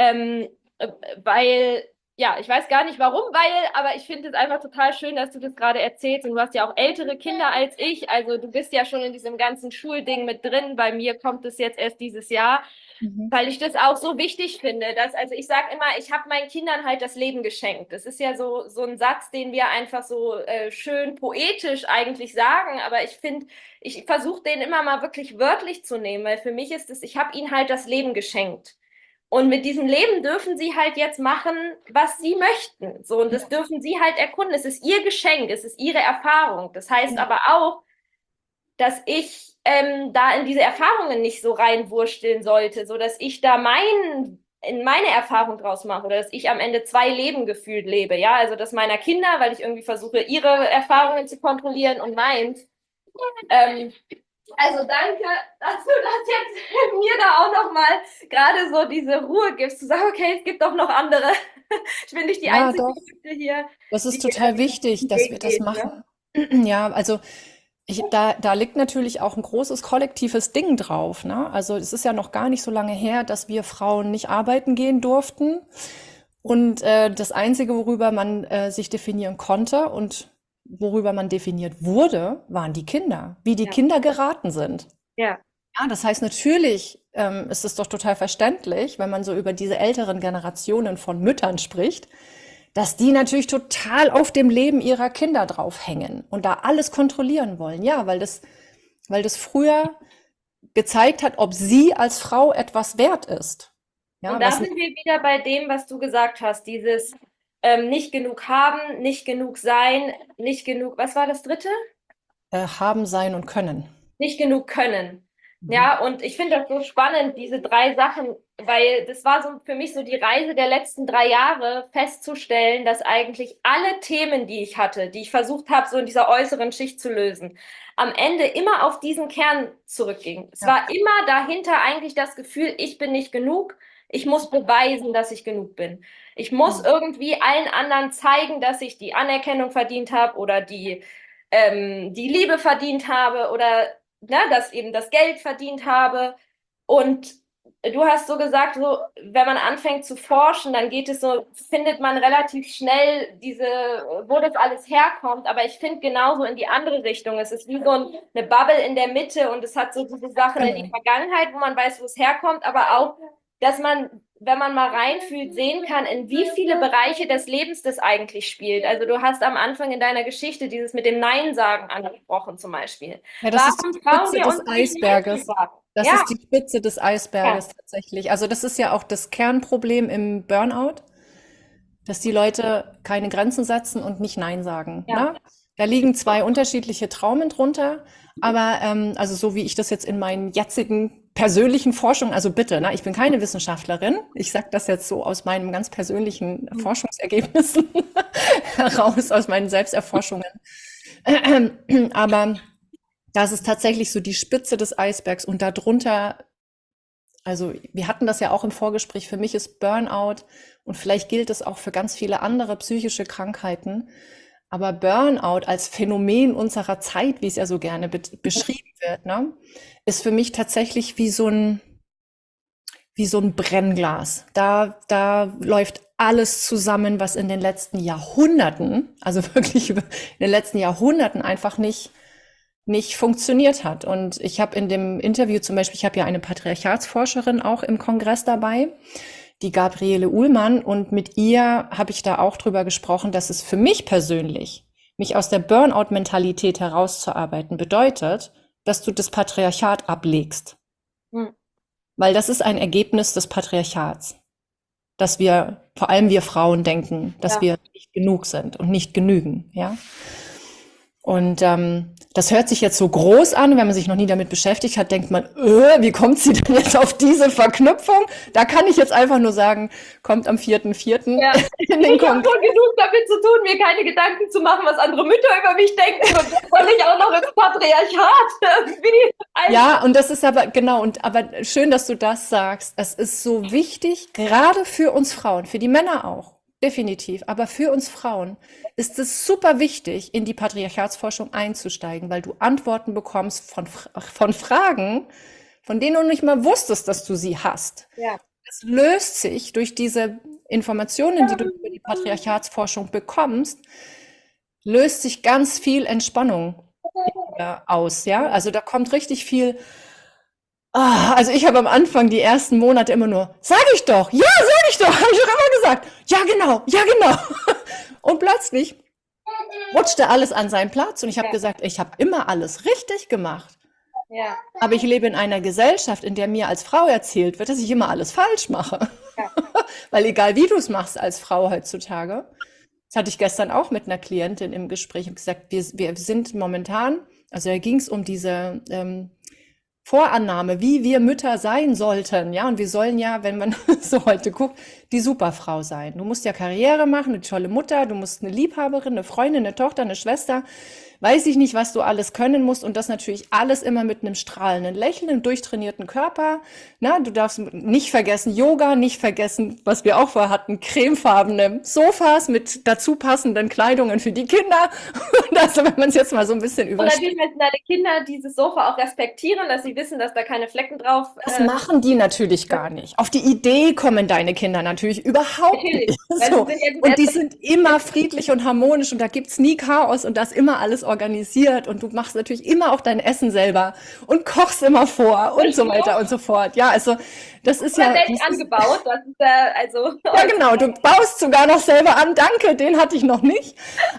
Weil, ich weiß gar nicht warum, aber ich finde es einfach total schön, dass du das gerade erzählst und du hast ja auch ältere Kinder als ich, also du bist ja schon in diesem ganzen Schulding mit drin, bei mir kommt es jetzt erst dieses Jahr, weil ich das auch so wichtig finde, also ich sage immer, ich habe meinen Kindern halt das Leben geschenkt. Das ist ja so ein Satz, den wir einfach so schön poetisch eigentlich sagen, aber ich finde, ich versuche den immer mal wirklich wörtlich zu nehmen, weil für mich ist es, ich habe ihnen halt das Leben geschenkt. Und mit diesem Leben dürfen sie halt jetzt machen, was sie möchten. So, und das dürfen sie halt erkunden. Es ist ihr Geschenk, es ist ihre Erfahrung. Das heißt aber auch, dass ich da in diese Erfahrungen nicht so reinwursteln sollte, so dass ich da in meine Erfahrung draus mache oder dass ich am Ende 2 Leben gefühlt lebe. Ja, also das meiner Kinder, weil ich irgendwie versuche, ihre Erfahrungen zu kontrollieren und meins. Also danke, dass du das jetzt mir da auch nochmal gerade so diese Ruhe gibst, zu sagen, okay, es gibt doch noch andere. Ich bin nicht die einzige hier. Das ist total wichtig, dass wir das machen. Ja, also da liegt natürlich auch ein großes kollektives Ding drauf, ne? Also es ist ja noch gar nicht so lange her, dass wir Frauen nicht arbeiten gehen durften. Und das Einzige, worüber man sich definieren konnte und worüber man definiert wurde, waren die Kinder, wie die Kinder geraten sind. Ja. Ja, das heißt natürlich, ist es doch total verständlich, wenn man so über diese älteren Generationen von Müttern spricht, dass die natürlich total auf dem Leben ihrer Kinder draufhängen und da alles kontrollieren wollen. Ja, weil das früher gezeigt hat, ob sie als Frau etwas wert ist. Ja, und da sind wir wieder bei dem, was du gesagt hast, dieses nicht genug haben, nicht genug sein, nicht genug, was war das dritte? Haben, sein und können. Nicht genug können. Ja, und ich finde das so spannend, diese 3 Sachen, weil das war so für mich so die Reise der letzten 3 Jahre, festzustellen, dass eigentlich alle Themen, die ich hatte, die ich versucht habe, so in dieser äußeren Schicht zu lösen, am Ende immer auf diesen Kern zurückging. Es war immer dahinter eigentlich das Gefühl, ich bin nicht genug, ich muss beweisen, dass ich genug bin. Ich muss irgendwie allen anderen zeigen, dass ich die Anerkennung verdient habe oder die Liebe verdient habe oder dass eben das Geld verdient habe. Und du hast so gesagt, so, wenn man anfängt zu forschen, dann findet man relativ schnell wo das alles herkommt. Aber ich finde genauso in die andere Richtung. Es ist wie so eine Bubble in der Mitte und es hat so diese Sachen in die Vergangenheit, wo man weiß, wo es herkommt, aber auch, dass man, wenn man mal reinfühlt, sehen kann, in wie viele Bereiche des Lebens das eigentlich spielt. Also du hast am Anfang in deiner Geschichte dieses mit dem Nein sagen angesprochen zum Beispiel. Ja, das ist die Spitze des Eisberges. Das ist die Spitze des Eisberges tatsächlich. Also das ist ja auch das Kernproblem im Burnout, dass die Leute keine Grenzen setzen und nicht Nein sagen. Ne? Da liegen 2 unterschiedliche Traumen drunter, aber also so wie ich das jetzt in meinen jetzigen persönlichen Forschung, also bitte, ne, ich bin keine Wissenschaftlerin. Ich sage das jetzt so aus meinen ganz persönlichen Forschungsergebnissen heraus, aus meinen Selbsterforschungen. Aber das ist tatsächlich so die Spitze des Eisbergs und darunter, also wir hatten das ja auch im Vorgespräch, für mich ist Burnout und vielleicht gilt es auch für ganz viele andere psychische Krankheiten, aber Burnout als Phänomen unserer Zeit, wie es ja so gerne beschrieben wird, ne, ist für mich tatsächlich wie so ein Brennglas. Da läuft alles zusammen, was in den letzten Jahrhunderten, also wirklich in den letzten Jahrhunderten einfach nicht funktioniert hat. Und ich habe in dem Interview zum Beispiel, ich habe ja eine Patriarchatsforscherin auch im Kongress dabei, die Gabriele Uhlmann, und mit ihr habe ich da auch drüber gesprochen, dass es für mich persönlich, mich aus der Burnout-Mentalität herauszuarbeiten, bedeutet, dass du das Patriarchat ablegst. Hm. Weil das ist ein Ergebnis des Patriarchats, dass wir, vor allem wir Frauen, denken, dass Ja. wir nicht genug sind und nicht genügen, ja. Und das hört sich jetzt so groß an, wenn man sich noch nie damit beschäftigt hat, denkt man, wie kommt sie denn jetzt auf diese Verknüpfung? Da kann ich jetzt einfach nur sagen, kommt am 4.4. Ja. in den Ich habe Kongress. schon genug damit zu tun, mir keine Gedanken zu machen, was andere Mütter über mich denken. Und jetzt soll ich auch noch ins Patriarchat irgendwie. Ja, und das ist aber, genau, und aber schön, dass du das sagst. Es ist so wichtig, gerade für uns Frauen, für die Männer auch, definitiv, aber für uns Frauen ist es super wichtig, in die Patriarchatsforschung einzusteigen, weil du Antworten bekommst von Fragen, von denen du nicht mal wusstest, dass du sie hast. Ja. Es löst sich durch diese Informationen, die du über die Patriarchatsforschung bekommst, löst sich ganz viel Entspannung aus, ja? Also da kommt richtig viel. Also ich habe am Anfang die ersten Monate immer nur, sag ich doch, ja, sag ich doch, habe ich doch immer gesagt, ja genau, ja genau. Und plötzlich rutschte alles an seinen Platz und ich habe gesagt, ich habe immer alles richtig gemacht. Ja. Aber ich lebe in einer Gesellschaft, in der mir als Frau erzählt wird, dass ich immer alles falsch mache. Ja. Weil egal wie du es machst als Frau heutzutage, das hatte ich gestern auch mit einer Klientin im Gespräch, ich habe gesagt, wir sind momentan, also da ging es um diese Vorannahme, wie wir Mütter sein sollten, ja, und wir sollen ja, wenn man so heute guckt, die Superfrau sein. Du musst ja Karriere machen, eine tolle Mutter, du musst eine Liebhaberin, eine Freundin, eine Tochter, eine Schwester, weiß ich nicht, was du alles können musst und das natürlich alles immer mit einem strahlenden Lächeln, einem durchtrainierten Körper. Na, du darfst nicht vergessen Yoga, nicht vergessen, was wir auch vorher hatten, cremefarbene Sofas mit dazu passenden Kleidungen für die Kinder. Und also, wenn man es jetzt mal so ein bisschen Und übersteigt. natürlich müssen deine Kinder dieses Sofa auch respektieren, dass sie wissen, dass da keine Flecken drauf Das machen die natürlich gar nicht. Auf die Idee kommen deine Kinder natürlich überhaupt Natürlich, nicht. weil So. sie sind ja Und die sind immer friedlich und harmonisch und da gibt's nie Chaos und das immer alles organisiert und du machst natürlich immer auch dein Essen selber und kochst immer vor und so weiter und so fort. Ja, also das ist ja... selbst angebaut, das ist also... Ja, genau, du baust sogar noch selber an. Danke, den hatte ich noch nicht.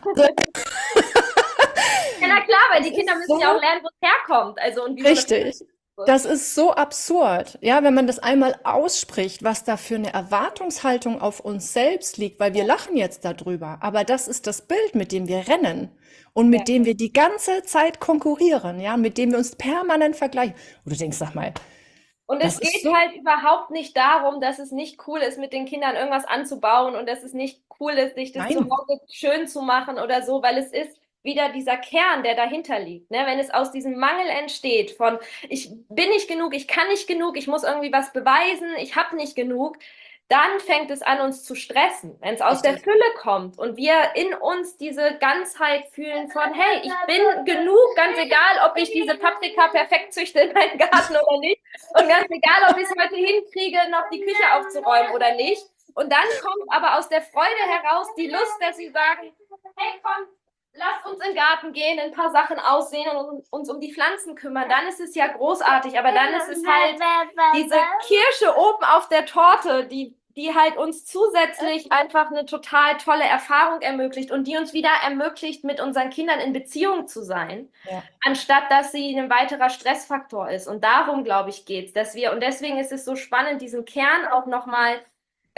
Ja, na klar, weil die Kinder müssen ja auch lernen, wo es herkommt. Also, und wie man das Richtig. Das ist so absurd, ja, wenn man das einmal ausspricht, was da für eine Erwartungshaltung auf uns selbst liegt, weil wir lachen jetzt darüber, aber das ist das Bild, mit dem wir rennen und mit dem wir die ganze Zeit konkurrieren, ja, mit dem wir uns permanent vergleichen. Und du denkst, sag mal, Und das es ist geht so- halt überhaupt nicht darum, dass es nicht cool ist, mit den Kindern irgendwas anzubauen und dass es nicht cool ist, sich das Nein. zu Hause schön zu machen oder so, weil es ist wieder dieser Kern, der dahinter liegt. Ne? Wenn es aus diesem Mangel entsteht von, ich bin nicht genug, ich kann nicht genug, ich muss irgendwie was beweisen, ich habe nicht genug, dann fängt es an, uns zu stressen. Wenn es aus der Richtig. Fülle kommt und wir in uns diese Ganzheit fühlen von, hey, ich bin genug, ganz egal, ob ich diese Paprika perfekt züchte in meinem Garten oder nicht. Und ganz egal, ob ich es heute hinkriege, noch die Küche aufzuräumen oder nicht. Und dann kommt aber aus der Freude heraus die Lust, dass sie sagen, hey, komm, lass uns in den Garten gehen, ein paar Sachen aussehen und uns um die Pflanzen kümmern. Dann ist es ja großartig, aber dann ist es halt diese Kirsche oben auf der Torte, die halt uns zusätzlich einfach eine total tolle Erfahrung ermöglicht und die uns wieder ermöglicht, mit unseren Kindern in Beziehung zu sein, Ja. anstatt dass sie ein weiterer Stressfaktor ist. Und darum, glaube ich, geht's, dass wir, und deswegen ist es so spannend, diesen Kern auch nochmal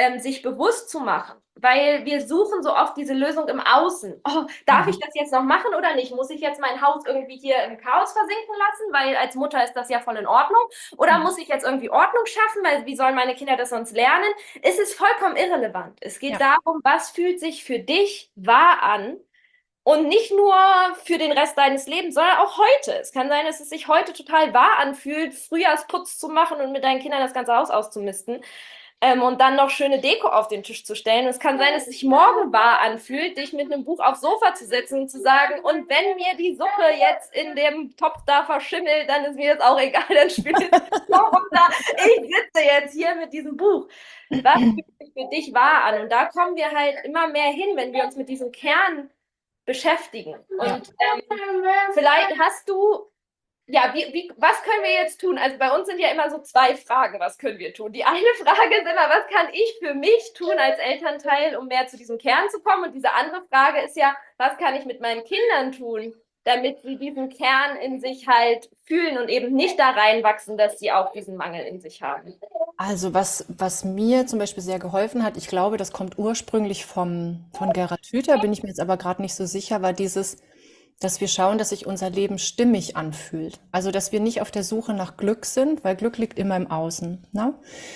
sich bewusst zu machen. Weil wir suchen so oft diese Lösung im Außen. Oh, darf ich das jetzt noch machen oder nicht? Muss ich jetzt mein Haus irgendwie hier im Chaos versinken lassen? Weil als Mutter ist das ja voll in Ordnung. Oder muss ich jetzt irgendwie Ordnung schaffen? Weil wie sollen meine Kinder das sonst lernen? Es ist vollkommen irrelevant. Es geht darum, was fühlt sich für dich wahr an? Und nicht nur für den Rest deines Lebens, sondern auch heute. Es kann sein, dass es sich heute total wahr anfühlt, Frühjahrsputz zu machen und mit deinen Kindern das ganze Haus auszumisten. Und dann noch schöne Deko auf den Tisch zu stellen. Und es kann sein, dass es sich morgen wahr anfühlt, dich mit einem Buch aufs Sofa zu setzen und zu sagen, und wenn mir die Suppe jetzt in dem Topf da verschimmelt, dann ist mir das auch egal, dann spült es so runter. Ich sitze jetzt hier mit diesem Buch. Was fühlt sich für dich wahr an? Und da kommen wir halt immer mehr hin, wenn wir uns mit diesem Kern beschäftigen. Und vielleicht hast du, ja, was können wir jetzt tun? Also bei uns sind ja immer so zwei Fragen, was können wir tun? Die eine Frage ist immer, was kann ich für mich tun als Elternteil, um mehr zu diesem Kern zu kommen? Und diese andere Frage ist ja, was kann ich mit meinen Kindern tun, damit sie diesen Kern in sich halt fühlen und eben nicht da reinwachsen, dass sie auch diesen Mangel in sich haben. Also was mir zum Beispiel sehr geholfen hat, ich glaube, das kommt ursprünglich von Gerhard Hüther, bin ich mir jetzt aber gerade nicht so sicher, war dieses, dass wir schauen, dass sich unser Leben stimmig anfühlt. Also dass wir nicht auf der Suche nach Glück sind, weil Glück liegt immer im Außen, ne?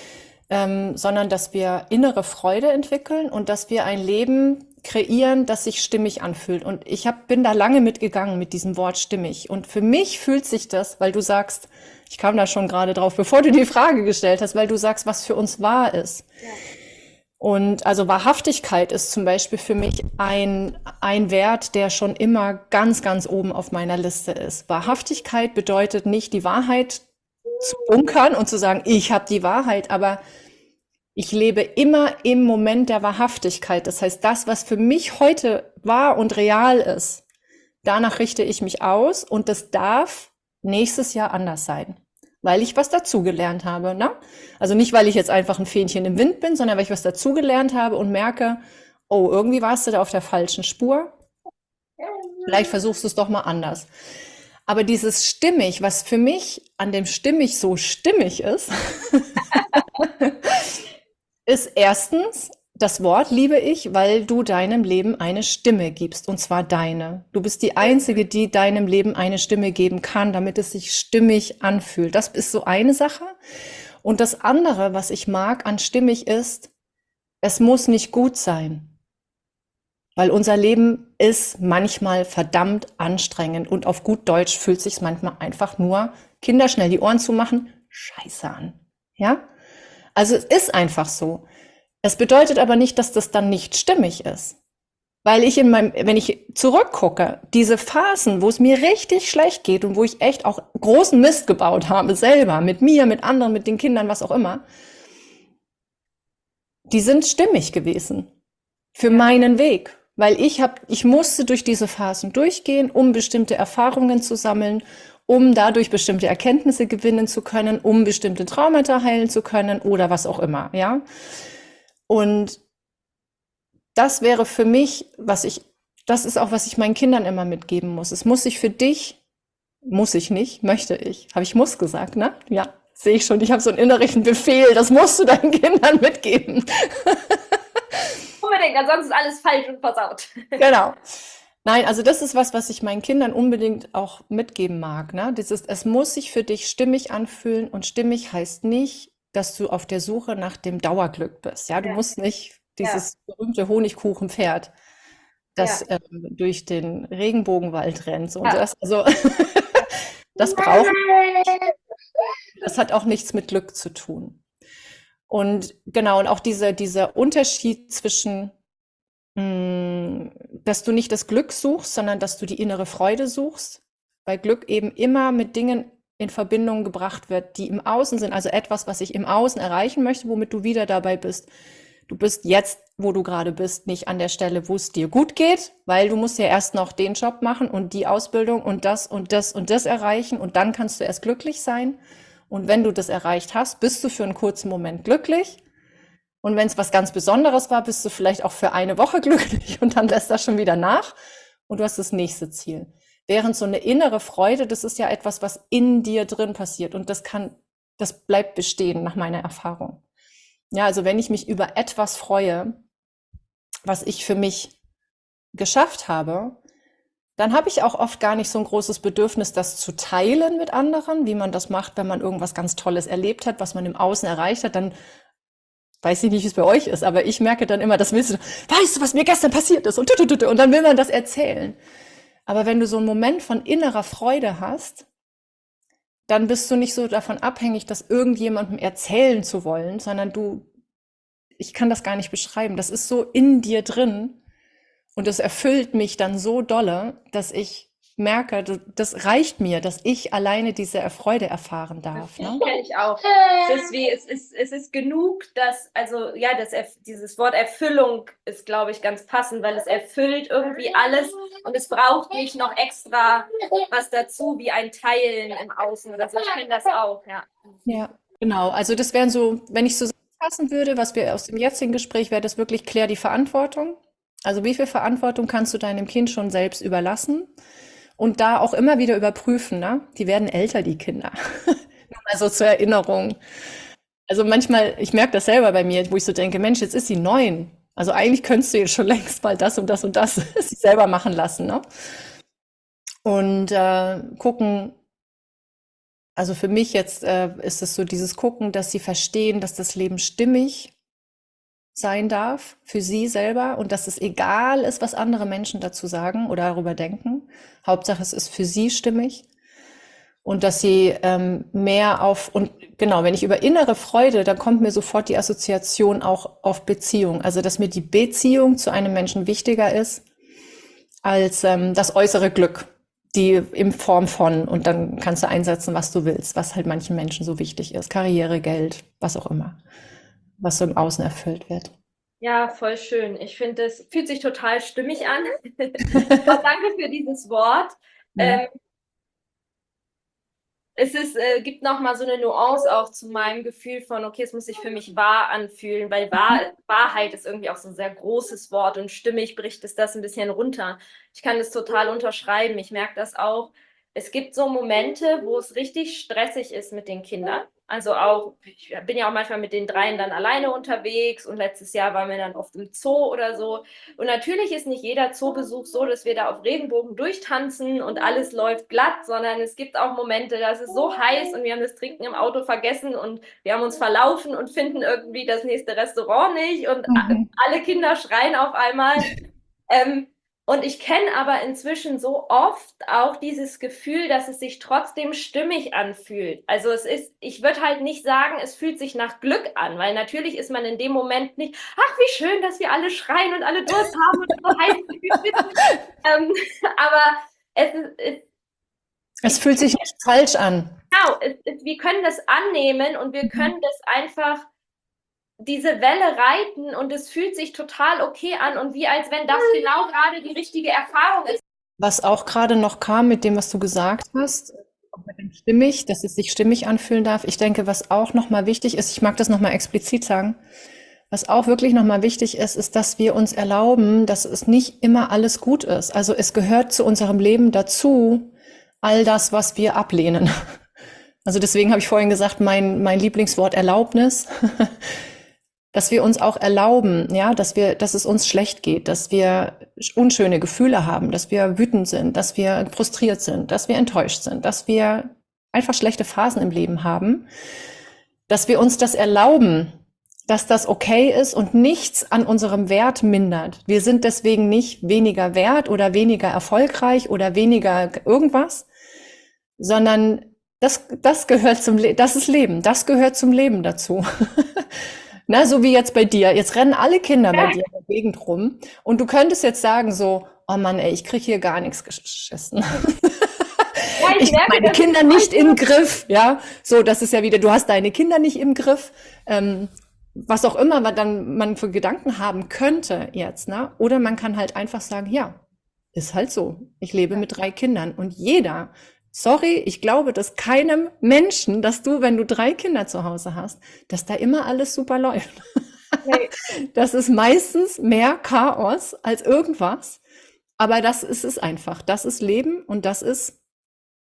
Sondern dass wir innere Freude entwickeln und dass wir ein Leben kreieren, das sich stimmig anfühlt. Und ich bin da lange mitgegangen mit diesem Wort stimmig. Und für mich fühlt sich das, weil du sagst, ich kam da schon gerade drauf, bevor du die Frage gestellt hast, weil du sagst, was für uns wahr ist. Ja. Und also Wahrhaftigkeit ist zum Beispiel für mich ein Wert, der schon immer ganz, ganz oben auf meiner Liste ist. Wahrhaftigkeit bedeutet nicht, die Wahrheit zu bunkern und zu sagen, ich habe die Wahrheit, aber ich lebe immer im Moment der Wahrhaftigkeit. Das heißt, das, was für mich heute wahr und real ist, danach richte ich mich aus und das darf nächstes Jahr anders sein, weil ich was dazugelernt habe, ne? Also nicht, weil ich jetzt einfach ein Fähnchen im Wind bin, sondern weil ich was dazugelernt habe und merke, oh, irgendwie warst du da auf der falschen Spur. Vielleicht versuchst du es doch mal anders. Aber dieses stimmig, was für mich an dem stimmig so stimmig ist, ist erstens, das Wort liebe ich, weil du deinem Leben eine Stimme gibst, und zwar deine. Du bist die Einzige, die deinem Leben eine Stimme geben kann, damit es sich stimmig anfühlt. Das ist so eine Sache. Und das andere, was ich mag an stimmig ist, es muss nicht gut sein. Weil unser Leben ist manchmal verdammt anstrengend und auf gut Deutsch fühlt sich manchmal einfach nur, Kinder schnell die Ohren zumachen, scheiße an. Ja? Also es ist einfach so. Es bedeutet aber nicht, dass das dann nicht stimmig ist. Weil wenn ich zurückgucke, diese Phasen, wo es mir richtig schlecht geht und wo ich echt auch großen Mist gebaut habe, selber, mit mir, mit anderen, mit den Kindern, was auch immer, die sind stimmig gewesen. Für meinen Weg. Weil ich musste durch diese Phasen durchgehen, um bestimmte Erfahrungen zu sammeln, um dadurch bestimmte Erkenntnisse gewinnen zu können, um bestimmte Traumata heilen zu können oder was auch immer, ja. Und das wäre für mich, das ist auch, was ich meinen Kindern immer mitgeben muss. Es muss sich für dich, muss ich nicht, möchte ich. Habe ich muss gesagt, ne? Ja, sehe ich schon. Ich habe so einen innerlichen Befehl, das musst du deinen Kindern mitgeben. Unbedingt, ansonsten ist alles falsch und versaut. Genau. Nein, also das ist was ich meinen Kindern unbedingt auch mitgeben mag, ne? Es muss sich für dich stimmig anfühlen und stimmig heißt nicht, dass du auf der Suche nach dem Dauerglück bist. Ja, du musst nicht dieses berühmte Honigkuchenpferd, das durch den Regenbogenwald rennt. Und das braucht, das hat auch nichts mit Glück zu tun. Und genau, und auch dieser Unterschied zwischen, dass du nicht das Glück suchst, sondern dass du die innere Freude suchst, weil Glück eben immer mit Dingen in Verbindung gebracht wird, die im Außen sind, also etwas, was ich im Außen erreichen möchte, womit du wieder dabei bist. Du bist jetzt, wo du gerade bist, nicht an der Stelle, wo es dir gut geht, weil du musst ja erst noch den Job machen und die Ausbildung und das und das und das erreichen und dann kannst du erst glücklich sein. Und wenn du das erreicht hast, bist du für einen kurzen Moment glücklich. Und wenn es was ganz Besonderes war, bist du vielleicht auch für eine Woche glücklich und dann lässt das schon wieder nach und du hast das nächste Ziel. Während so eine innere Freude, das ist ja etwas, was in dir drin passiert und das bleibt bestehen nach meiner Erfahrung. Ja, also wenn ich mich über etwas freue, was ich für mich geschafft habe, dann habe ich auch oft gar nicht so ein großes Bedürfnis, das zu teilen mit anderen, wie man das macht, wenn man irgendwas ganz Tolles erlebt hat, was man im Außen erreicht hat. Dann weiß ich nicht, wie es bei euch ist, aber ich merke dann immer, das willst du, weißt du, was mir gestern passiert ist? Und dann will man das erzählen. Aber wenn du so einen Moment von innerer Freude hast, dann bist du nicht so davon abhängig, das irgendjemandem erzählen zu wollen, sondern ich kann das gar nicht beschreiben. Das ist so in dir drin und es erfüllt mich dann so dolle, dass ich merke, das reicht mir, dass ich alleine diese Freude erfahren darf. Das Ne? kenne ich auch. Es ist genug, dass, also ja, dieses Wort Erfüllung ist, glaube ich, ganz passend, weil es erfüllt irgendwie alles und es braucht nicht noch extra was dazu, wie ein Teilen im Außen oder so. Ich kenne das auch, ja. Ja, genau. Also das wären so, wenn ich zusammenfassen würde, was wir aus dem jetzigen Gespräch, wäre das wirklich, klär die Verantwortung. Also wie viel Verantwortung kannst du deinem Kind schon selbst überlassen? Und da auch immer wieder überprüfen, ne? Die werden älter, die Kinder. Also zur Erinnerung. Also manchmal, ich merke das selber bei mir, wo ich so denke, Mensch, jetzt ist sie 9. Also eigentlich könntest du jetzt schon längst mal das und das und das sich selber machen lassen, ne? Und gucken, also für mich jetzt ist es so dieses Gucken, dass sie verstehen, dass das Leben stimmig sein darf für sie selber und dass es egal ist, was andere Menschen dazu sagen oder darüber denken. Hauptsache, es ist für sie stimmig und dass sie mehr auf, und genau, wenn ich über innere Freude, dann kommt mir sofort die Assoziation auch auf Beziehung. Also, dass mir die Beziehung zu einem Menschen wichtiger ist als das äußere Glück, die in Form von, und dann kannst du einsetzen, was du willst, was halt manchen Menschen so wichtig ist. Karriere, Geld, was auch immer, was so im Außen erfüllt wird. Ja, voll schön. Ich finde, es fühlt sich total stimmig an. Auch danke für dieses Wort. Ja. Gibt noch mal so eine Nuance auch zu meinem Gefühl von, okay, es muss sich für mich wahr anfühlen, weil Wahrheit ist irgendwie auch so ein sehr großes Wort und stimmig bricht es das ein bisschen runter. Ich kann das total unterschreiben. Ich merke das auch. Es gibt so Momente, wo es richtig stressig ist mit den Kindern. Also auch, ich bin ja auch manchmal mit den dreien dann alleine unterwegs und letztes Jahr waren wir dann oft im Zoo oder so. Und natürlich ist nicht jeder Zoobesuch so, dass wir da auf Regenbogen durchtanzen und alles läuft glatt, sondern es gibt auch Momente, da ist es so heiß und wir haben das Trinken im Auto vergessen und wir haben uns verlaufen und finden irgendwie das nächste Restaurant nicht und Mhm. alle Kinder schreien auf einmal. Und ich kenne aber inzwischen so oft auch dieses Gefühl, dass es sich trotzdem stimmig anfühlt. Also ich würde halt nicht sagen, es fühlt sich nach Glück an, weil natürlich ist man in dem Moment nicht, ach, wie schön, dass wir alle schreien und alle Durst haben und so heiß sind. Aber Es fühlt sich nicht falsch an. genau, wir können das annehmen und wir können das einfach diese Welle reiten und es fühlt sich total okay an und wie als wenn das genau gerade die richtige Erfahrung ist. Was auch gerade noch kam mit dem, was du gesagt hast, auch mit dem stimmig, dass es sich stimmig anfühlen darf. Ich denke, was auch nochmal wichtig ist, ich mag das nochmal explizit sagen, was auch wirklich nochmal wichtig ist, ist, dass wir uns erlauben, dass es nicht immer alles gut ist. Also es gehört zu unserem Leben dazu, all das, was wir ablehnen. Also deswegen habe ich vorhin gesagt, mein Lieblingswort Erlaubnis. Dass wir uns auch erlauben, ja, dass es uns schlecht geht, dass wir unschöne Gefühle haben, dass wir wütend sind, dass wir frustriert sind, dass wir enttäuscht sind, dass wir einfach schlechte Phasen im Leben haben, dass wir uns das erlauben, dass das okay ist und nichts an unserem Wert mindert. Wir sind deswegen nicht weniger wert oder weniger erfolgreich oder weniger irgendwas, sondern das gehört das ist Leben, das gehört zum Leben dazu. Na, so wie jetzt bei dir. Jetzt rennen alle Kinder bei dir in der Gegend rum und du könntest jetzt sagen so, oh Mann, ey, ich krieg hier gar nichts geschissen. Ja, Ich habe meine Kinder nicht im Griff, ja. So, das ist ja wieder, du hast deine Kinder nicht im Griff. Was auch immer man für Gedanken haben könnte jetzt, ne? Oder man kann halt einfach sagen, ja, ist halt so. Ich lebe mit 3 Kindern und jeder, sorry, ich glaube, dass keinem Menschen, dass du, wenn du 3 Kinder zu Hause hast, dass da immer alles super läuft. Nee. Das ist meistens mehr Chaos als irgendwas. Aber das ist es einfach. Das ist Leben und das ist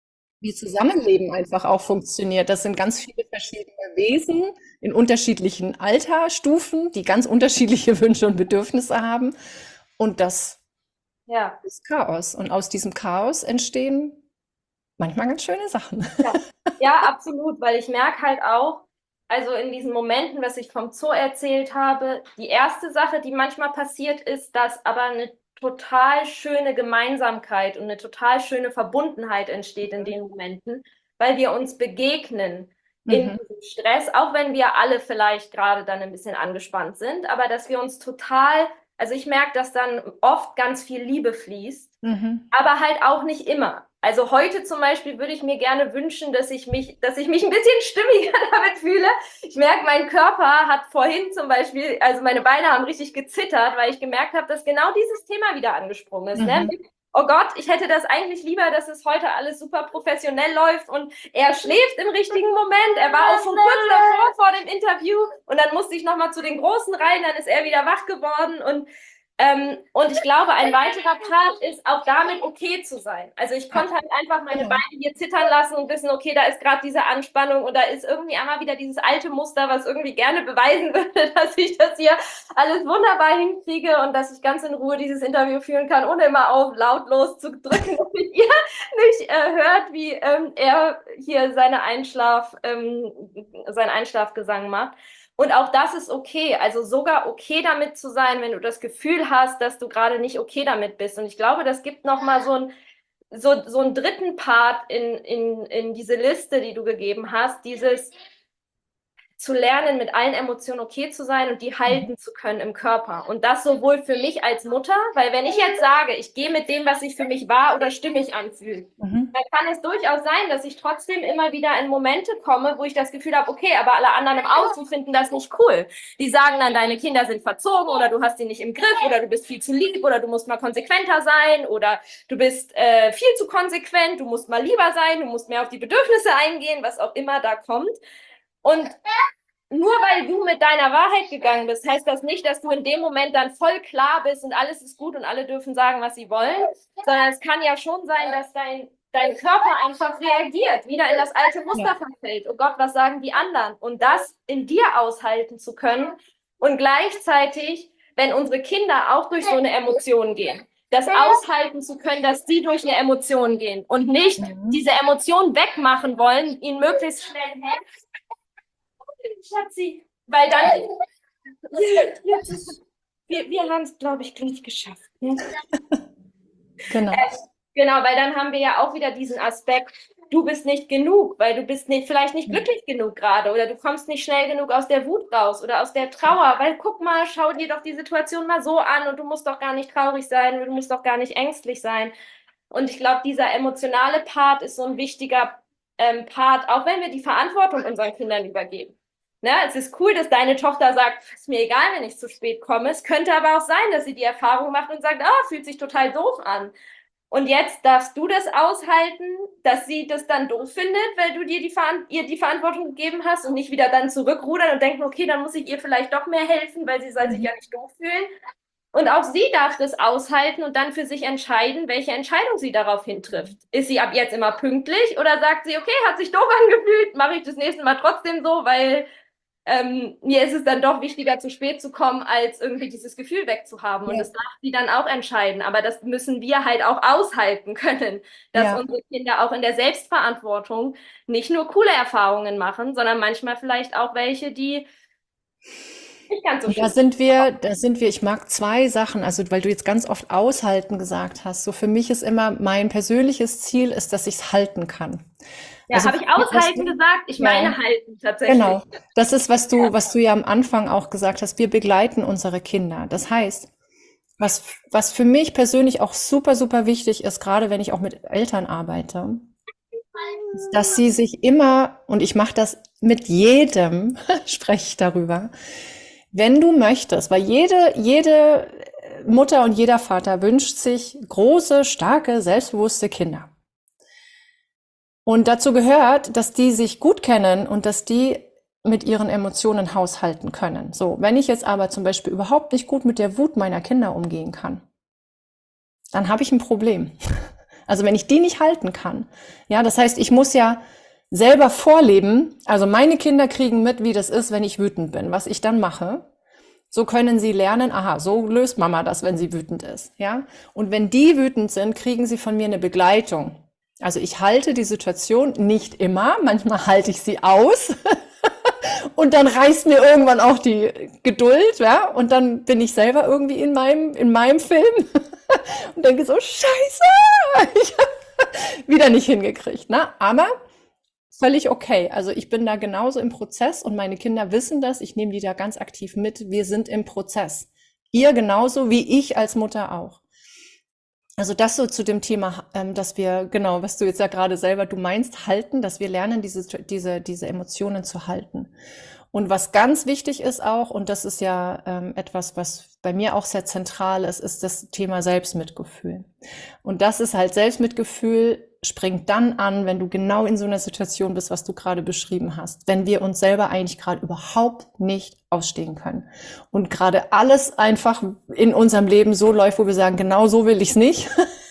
wie Zusammenleben einfach auch funktioniert. Das sind ganz viele verschiedene Wesen in unterschiedlichen Altersstufen, die ganz unterschiedliche Wünsche und Bedürfnisse haben. Und das Ja. ist Chaos. Und aus diesem Chaos entstehen manchmal ganz schöne Sachen. Ja, ja, absolut, weil ich merke halt auch, also in diesen Momenten, was ich vom Zoo erzählt habe, die erste Sache, die manchmal passiert ist, dass aber eine total schöne Gemeinsamkeit und eine total schöne Verbundenheit entsteht in den Momenten, weil wir uns begegnen in Mhm. diesem Stress, auch wenn wir alle vielleicht gerade dann ein bisschen angespannt sind, aber dass wir uns total, also ich merke, dass dann oft ganz viel Liebe fließt, Mhm. aber halt auch nicht immer. Also heute zum Beispiel würde ich mir gerne wünschen, dass ich mich ein bisschen stimmiger damit fühle. Ich merke, mein Körper hat vorhin zum Beispiel, also meine Beine haben richtig gezittert, weil ich gemerkt habe, dass genau dieses Thema wieder angesprungen ist. Ne? Mhm. Oh Gott, ich hätte das eigentlich lieber, dass es heute alles super professionell läuft und er schläft im richtigen Moment. Er war auch schon kurz davor vor dem Interview und dann musste ich nochmal zu den Großen rein, dann ist er wieder wach geworden und ich glaube, ein weiterer Part ist auch damit okay zu sein. Also ich konnte halt einfach meine Genau. Beine hier zittern lassen und wissen, okay, da ist gerade diese Anspannung und da ist irgendwie einmal wieder dieses alte Muster, was irgendwie gerne beweisen würde, dass ich das hier alles wunderbar hinkriege und dass ich ganz in Ruhe dieses Interview führen kann, ohne immer auf lautlos zu drücken, damit ihr nicht hört, wie er hier seinen Einschlafgesang macht. Und auch das ist okay. Also sogar okay damit zu sein, wenn du das Gefühl hast, dass du gerade nicht okay damit bist. Und ich glaube, das gibt nochmal so einen dritten Part in diese Liste, die du gegeben hast, dieses zu lernen, mit allen Emotionen okay zu sein und die Mhm. halten zu können im Körper. Und das sowohl für mich als Mutter, weil wenn ich jetzt sage, ich gehe mit dem, was sich für mich wahr oder stimmig anfühlt, Mhm. dann kann es durchaus sein, dass ich trotzdem immer wieder in Momente komme, wo ich das Gefühl habe, okay, aber alle anderen im Außen finden das nicht cool. Die sagen dann, deine Kinder sind verzogen oder du hast sie nicht im Griff oder du bist viel zu lieb oder du musst mal konsequenter sein oder du bist viel zu konsequent, du musst mal lieber sein, du musst mehr auf die Bedürfnisse eingehen, was auch immer da kommt. Und nur weil du mit deiner Wahrheit gegangen bist, heißt das nicht, dass du in dem Moment dann voll klar bist und alles ist gut und alle dürfen sagen, was sie wollen, sondern es kann ja schon sein, dass dein Körper einfach reagiert, wieder in das alte Ja. Muster verfällt. Oh Gott, was sagen die anderen? Und das in dir aushalten zu können und gleichzeitig, wenn unsere Kinder auch durch so eine Emotion gehen, das aushalten zu können, dass sie durch eine Emotion gehen und nicht Mhm. diese Emotion wegmachen wollen, ihnen möglichst schnell helfen. Schatzi, weil dann, wir haben es, glaube ich, gleich geschafft. Ne? Genau. Genau, weil dann haben wir ja auch wieder diesen Aspekt, du bist nicht genug, weil du bist nicht, vielleicht nicht Ja. glücklich genug gerade oder du kommst nicht schnell genug aus der Wut raus oder aus der Trauer, weil guck mal, schau dir doch die Situation mal so an und du musst doch gar nicht traurig sein, du musst doch gar nicht ängstlich sein. Und ich glaube, dieser emotionale Part ist so ein wichtiger Part, auch wenn wir die Verantwortung unseren Kindern übergeben. Ne? Es ist cool, dass deine Tochter sagt, ist mir egal, wenn ich zu spät komme. Es könnte aber auch sein, dass sie die Erfahrung macht und sagt, ah, fühlt sich total doof an. Und jetzt darfst du das aushalten, dass sie das dann doof findet, weil du ihr die Verantwortung gegeben hast und nicht wieder dann zurückrudern und denken, okay, dann muss ich ihr vielleicht doch mehr helfen, weil sie soll sich Mhm. ja nicht doof fühlen. Und auch sie darf das aushalten und dann für sich entscheiden, welche Entscheidung sie daraufhin trifft. Ist sie ab jetzt immer pünktlich oder sagt sie, okay, hat sich doof angefühlt, mache ich das nächste Mal trotzdem so, weil mir ist es dann doch wichtiger, zu spät zu kommen, als irgendwie dieses Gefühl wegzuhaben. Und Ja. das darf sie dann auch entscheiden. Aber das müssen wir halt auch aushalten können, dass Ja. unsere Kinder auch in der Selbstverantwortung nicht nur coole Erfahrungen machen, sondern manchmal vielleicht auch welche, die nicht ganz so Und schön sind. da sind wir, ich mag zwei Sachen, also weil du jetzt ganz oft aushalten gesagt hast. So für mich ist immer mein persönliches Ziel ist, dass ich es halten kann. Ja, Also habe ich aushalten gesagt? Ich ja, meine halten tatsächlich. genau. Das ist, was du ja am Anfang auch gesagt hast. Wir begleiten unsere Kinder. Das heißt, was für mich persönlich auch super, super wichtig ist, gerade wenn ich auch mit Eltern arbeite, ist, dass sie sich immer, und ich mache das mit jedem, spreche ich darüber, wenn du möchtest, weil jede Mutter und jeder Vater wünscht sich große, starke, selbstbewusste Kinder. Und dazu gehört, dass die sich gut kennen und dass die mit ihren Emotionen haushalten können. So, wenn ich jetzt aber zum Beispiel überhaupt nicht gut mit der Wut meiner Kinder umgehen kann, dann habe ich ein Problem. Also wenn ich die nicht halten kann. Ja, das heißt, ich muss ja selber vorleben. Also meine Kinder kriegen mit, wie das ist, wenn ich wütend bin, was ich dann mache. So können sie lernen, aha, so löst Mama das, wenn sie wütend ist, ja? Und wenn die wütend sind, kriegen sie von mir eine Begleitung. Also ich halte die Situation nicht immer, manchmal halte ich sie aus und dann reißt mir irgendwann auch die Geduld, ja? Und dann bin ich selber irgendwie in meinem Film und denke so, Scheiße, ich habe wieder nicht hingekriegt, ne? Aber völlig okay. Also ich bin da genauso im Prozess und meine Kinder wissen das. Ich nehme die da ganz aktiv mit. Wir sind im Prozess. Ihr genauso wie ich als Mutter auch. Also das so zu dem Thema, dass wir, genau, was du jetzt ja gerade selber, du meinst, halten, dass wir lernen, diese Emotionen zu halten. Und was ganz wichtig ist auch, und das ist ja etwas, was bei mir auch sehr zentral ist, ist das Thema Selbstmitgefühl. Und das ist halt Selbstmitgefühl springt dann an, wenn du genau in so einer Situation bist, was du gerade beschrieben hast. Wenn wir uns selber eigentlich gerade überhaupt nicht ausstehen können. Und gerade alles einfach in unserem Leben so läuft, wo wir sagen, genau so will ich es nicht.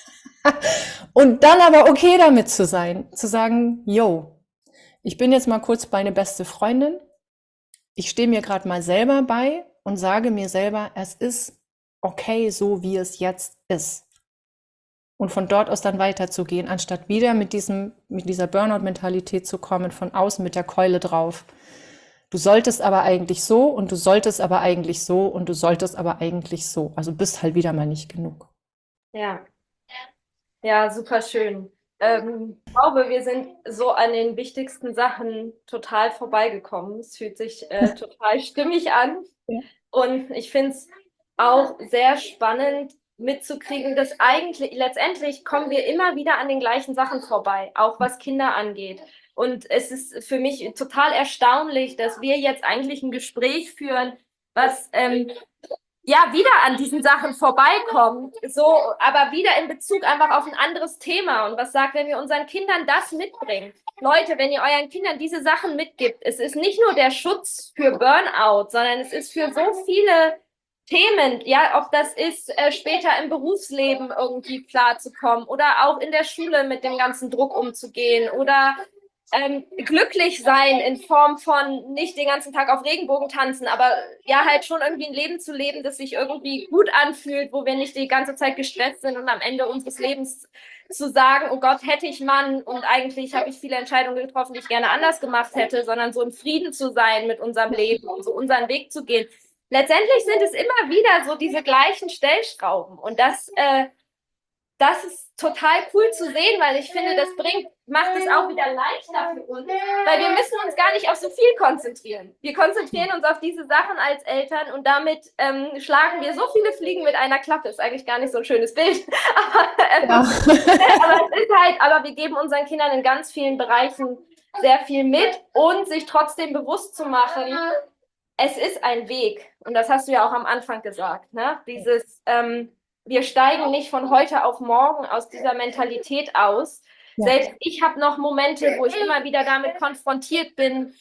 Und dann aber okay damit zu sein, zu sagen, yo, ich bin jetzt mal kurz meine beste Freundin. Ich stehe mir gerade mal selber bei und sage mir selber, es ist okay, so wie es jetzt ist. Und von dort aus dann weiterzugehen, anstatt wieder mit dieser Burnout-Mentalität zu kommen, von außen mit der Keule drauf. Du solltest aber eigentlich so und du solltest aber eigentlich so und du solltest aber eigentlich so. Also bist halt wieder mal nicht genug. Ja, ja, super schön. Ich glaube, wir sind so an den wichtigsten Sachen total vorbeigekommen. Es fühlt sich total stimmig an. Ja. Und ich finde es auch sehr spannend mitzukriegen, dass eigentlich letztendlich kommen wir immer wieder an den gleichen Sachen vorbei, auch was Kinder angeht. Und es ist für mich total erstaunlich, dass wir jetzt eigentlich ein Gespräch führen, was ja wieder an diesen Sachen vorbeikommt, so, aber wieder in Bezug einfach auf ein anderes Thema. Und was sagt, wenn wir unseren Kindern das mitbringen? Leute, wenn ihr euren Kindern diese Sachen mitgibt, es ist nicht nur der Schutz für Burnout, sondern es ist für so viele Themen, ja, ob das ist, später im Berufsleben irgendwie klarzukommen oder auch in der Schule mit dem ganzen Druck umzugehen oder glücklich sein in Form von nicht den ganzen Tag auf Regenbogen tanzen, aber ja, halt schon irgendwie ein Leben zu leben, das sich irgendwie gut anfühlt, wo wir nicht die ganze Zeit gestresst sind und am Ende unseres Lebens zu sagen, oh Gott, hätte ich Mann und eigentlich habe ich viele Entscheidungen getroffen, die ich gerne anders gemacht hätte, sondern so im Frieden zu sein mit unserem Leben und so unseren Weg zu gehen. Letztendlich sind es immer wieder so diese gleichen Stellschrauben und das ist total cool zu sehen, weil ich finde, das macht es auch wieder leichter für uns, weil wir müssen uns gar nicht auf so viel konzentrieren. Wir konzentrieren uns auf diese Sachen als Eltern und damit schlagen wir so viele Fliegen mit einer Klappe. Ist eigentlich gar nicht so ein schönes Bild, aber es ist halt, aber wir geben unseren Kindern in ganz vielen Bereichen sehr viel mit und sich trotzdem bewusst zu machen, es ist ein Weg und das hast du ja auch am Anfang gesagt, ne? Wir steigen nicht von heute auf morgen aus dieser Mentalität aus. Ja. Selbst ich habe noch Momente, wo ich immer wieder damit konfrontiert bin.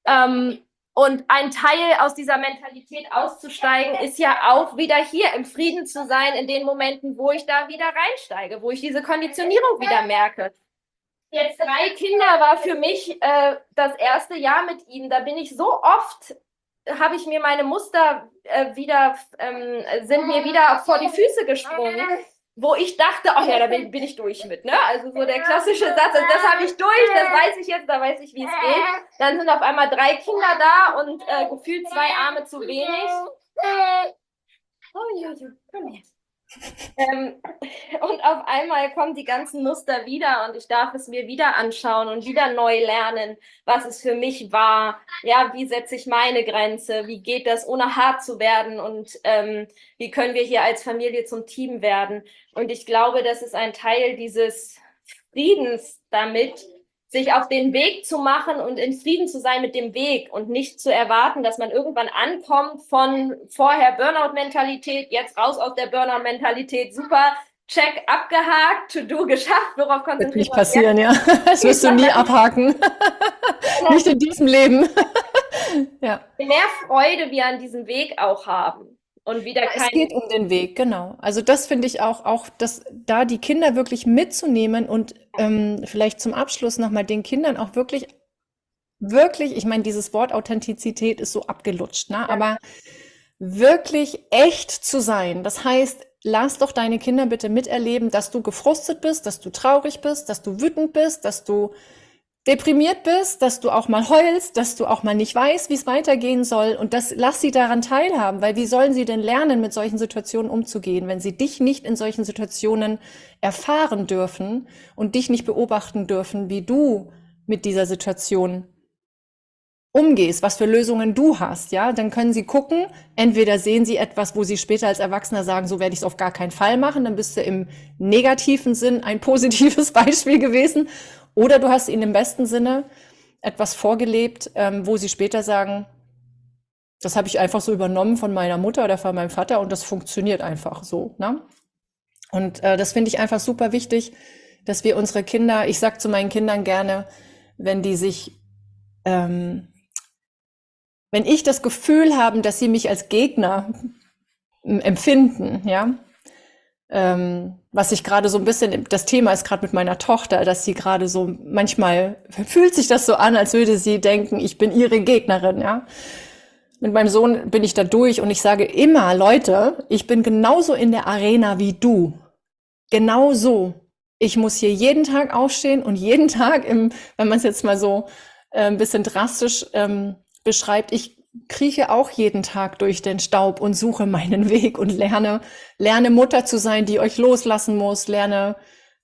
Und ein Teil aus dieser Mentalität auszusteigen, ist ja auch wieder hier im Frieden zu sein, in den Momenten, wo ich da wieder reinsteige, wo ich diese Konditionierung wieder merke. Jetzt 3 Kinder war für mich das erste Jahr mit ihnen. Da bin ich so oft habe ich mir meine Muster sind mir wieder vor die Füße gesprungen, wo ich dachte, ach ja, da bin ich durch mit, ne? Also so der klassische Satz, also das habe ich durch, das weiß ich jetzt, da weiß ich, wie es geht. Dann sind auf einmal 3 Kinder da und gefühlt 2 Arme zu wenig. Oh, Jojo, komm her. Und auf einmal kommen die ganzen Muster wieder und ich darf es mir wieder anschauen und wieder neu lernen, was es für mich war. Ja, wie setze ich meine Grenze? Wie geht das, ohne hart zu werden? Und wie können wir hier als Familie zum Team werden? Und ich glaube, das ist ein Teil dieses Friedens damit, sich auf den Weg zu machen und in Frieden zu sein mit dem Weg und nicht zu erwarten, dass man irgendwann ankommt von vorher Burnout-Mentalität, jetzt raus aus der Burnout-Mentalität, super, check, abgehakt, To-Do geschafft, worauf konzentrieren wir uns? Wird nicht passieren, ja. Das wirst du nie abhaken. Nicht in diesem Leben. Ja. Je mehr Freude wir an diesem Weg auch haben, Und wieder Es kein, geht um den Weg, genau. Also das finde ich auch, dass da die Kinder wirklich mitzunehmen und vielleicht zum Abschluss nochmal den Kindern auch wirklich, ich meine, dieses Wort Authentizität ist so abgelutscht, ne? ja, Aber wirklich echt zu sein. Das heißt, lass doch deine Kinder bitte miterleben, dass du gefrustet bist, dass du traurig bist, dass du wütend bist, dass du deprimiert bist, dass du auch mal heulst, dass du auch mal nicht weißt, wie es weitergehen soll. Und das lass sie daran teilhaben, weil wie sollen sie denn lernen, mit solchen Situationen umzugehen, wenn sie dich nicht in solchen Situationen erfahren dürfen und dich nicht beobachten dürfen, wie du mit dieser Situation umgehst, was für Lösungen du hast, ja, dann können sie gucken, entweder sehen sie etwas, wo sie später als Erwachsener sagen, so werde ich es auf gar keinen Fall machen, dann bist du im negativen Sinn ein positives Beispiel gewesen, oder du hast ihnen im besten Sinne etwas vorgelebt, wo sie später sagen, das habe ich einfach so übernommen von meiner Mutter oder von meinem Vater und das funktioniert einfach so, ne? Und das finde ich einfach super wichtig, dass wir unsere Kinder, ich sag zu meinen Kindern gerne, wenn die sich wenn ich das Gefühl habe, dass sie mich als Gegner empfinden, ja, was ich gerade so ein bisschen, das Thema ist gerade mit meiner Tochter, dass sie gerade so, manchmal fühlt sich das so an, als würde sie denken, ich bin ihre Gegnerin, ja. Mit meinem Sohn bin ich da durch und ich sage immer, Leute, ich bin genauso in der Arena wie du. Genau so. Ich muss hier jeden Tag aufstehen und jeden Tag, wenn man es jetzt mal so ein bisschen drastisch beschreibt, ich krieche auch jeden Tag durch den Staub und suche meinen Weg und lerne Mutter zu sein, die euch loslassen muss, lerne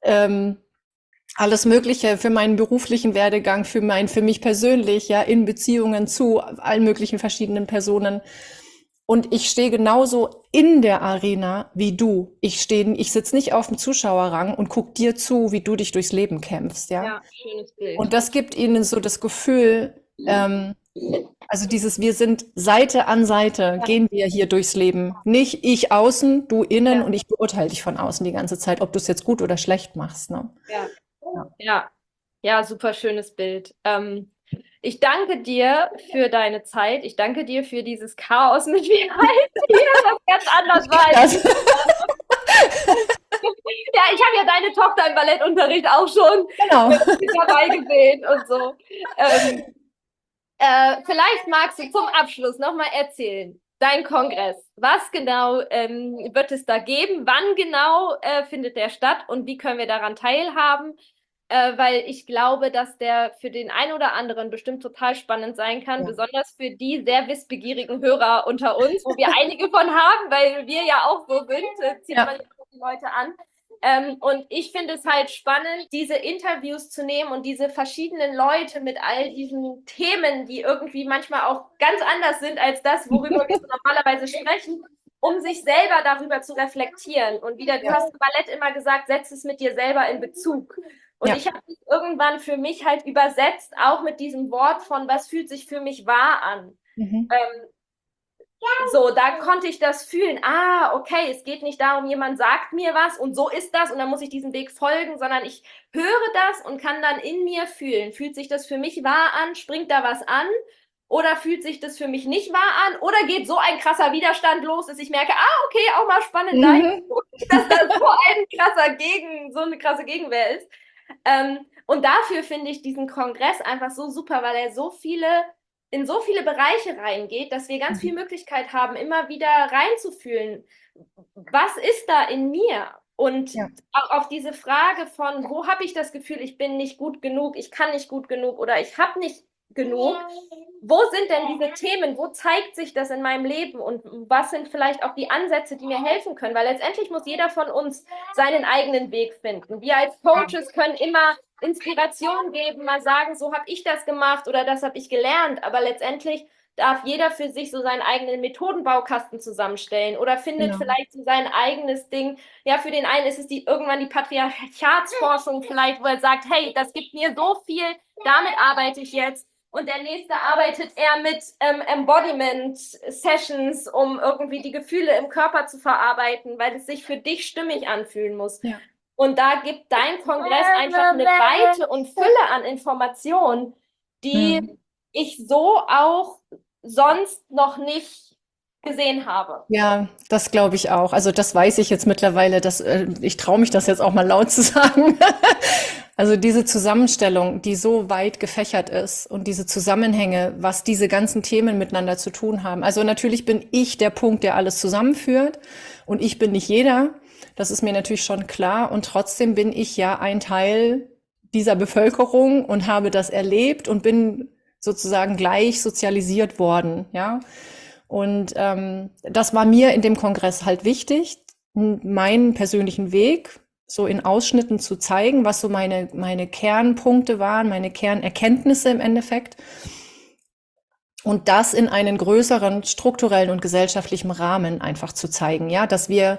alles Mögliche für meinen beruflichen Werdegang, für mich persönlich, ja, in Beziehungen zu allen möglichen verschiedenen Personen. Und ich stehe genauso in der Arena wie du. Ich sitze nicht auf dem Zuschauerrang und guck dir zu, wie du dich durchs Leben kämpfst, ja. ja, schönes Bild. Und das gibt ihnen so das Gefühl, also wir sind Seite an Seite, gehen wir hier durchs Leben. Nicht ich außen, du innen Ja. und ich beurteile dich von außen die ganze Zeit, ob du es jetzt gut oder schlecht machst, ne? Ja, ja, ja, super schönes Bild. Ich danke dir für deine Zeit. Ich danke dir für dieses Chaos mit mir halt hier, was ganz anders war. Das, Ja, ich habe ja deine Tochter im Ballettunterricht auch schon genau. dabei gesehen und so. Vielleicht magst du zum Abschluss nochmal erzählen, dein Kongress. Was genau wird es da geben? Wann genau findet der statt und wie können wir daran teilhaben? Weil ich glaube, dass der für den einen oder anderen bestimmt total spannend sein kann, Ja. besonders für die sehr wissbegierigen Hörer unter uns, wo wir einige von haben, weil wir ja auch so sind, zieht Ja. man die Leute an. Und ich finde es halt spannend, diese Interviews zu nehmen und diese verschiedenen Leute mit all diesen Themen, die irgendwie manchmal auch ganz anders sind als das, worüber wir so normalerweise sprechen, um sich selber darüber zu reflektieren. Und wieder, du hast im Ballett immer gesagt, setz es mit dir selber in Bezug. Und Ja. ich habe es irgendwann für mich halt übersetzt, auch mit diesem Wort von, was fühlt sich für mich wahr an. So, da konnte ich das fühlen. Ah, okay, es geht nicht darum, jemand sagt mir was und so ist das und dann muss ich diesem Weg folgen, sondern ich höre das und kann dann in mir fühlen. Fühlt sich das für mich wahr an? Springt da was an? Oder fühlt sich das für mich nicht wahr an? Oder geht so ein krasser Widerstand los, dass ich merke, okay, auch mal spannend, dass das so eine krasse Gegenwehr ist. Und dafür finde ich diesen Kongress einfach so super, weil er in so viele Bereiche reingeht, dass wir ganz viel Möglichkeit haben, immer wieder reinzufühlen, was ist da in mir? Und auch auf diese Frage von, wo habe ich das Gefühl, ich bin nicht gut genug, ich kann nicht gut genug oder ich habe nicht genug, wo sind denn diese Themen, wo zeigt sich das in meinem Leben und was sind vielleicht auch die Ansätze, die mir helfen können, weil letztendlich muss jeder von uns seinen eigenen Weg finden. Wir als Coaches können immer Inspiration geben, mal sagen, so habe ich das gemacht oder das habe ich gelernt, aber letztendlich darf jeder für sich so seinen eigenen Methodenbaukasten zusammenstellen oder findet vielleicht so sein eigenes Ding. Ja, für den einen ist es irgendwann die Patriarchatsforschung vielleicht, wo er sagt, hey, das gibt mir so viel, damit arbeite ich jetzt. Und der nächste arbeitet eher mit Embodiment-Sessions, um irgendwie die Gefühle im Körper zu verarbeiten, weil es sich für dich stimmig anfühlen muss. Ja. Und da gibt dein Kongress einfach eine Weite und Fülle an Informationen, die ich so auch sonst noch nicht gesehen habe. Ja, das glaube ich auch. Also das weiß ich jetzt mittlerweile, dass ich traue mich das jetzt auch mal laut zu sagen. Also diese Zusammenstellung, die so weit gefächert ist und diese Zusammenhänge, was diese ganzen Themen miteinander zu tun haben. Also natürlich bin ich der Punkt, der alles zusammenführt und ich bin nicht jeder. Das ist mir natürlich schon klar und trotzdem bin ich ja ein Teil dieser Bevölkerung und habe das erlebt und bin sozusagen gleich sozialisiert worden, ja. Und das war mir in dem Kongress halt wichtig, meinen persönlichen Weg so in Ausschnitten zu zeigen, was so meine Kernpunkte waren, meine Kernerkenntnisse im Endeffekt. Und das in einen größeren strukturellen und gesellschaftlichen Rahmen einfach zu zeigen, ja, dass wir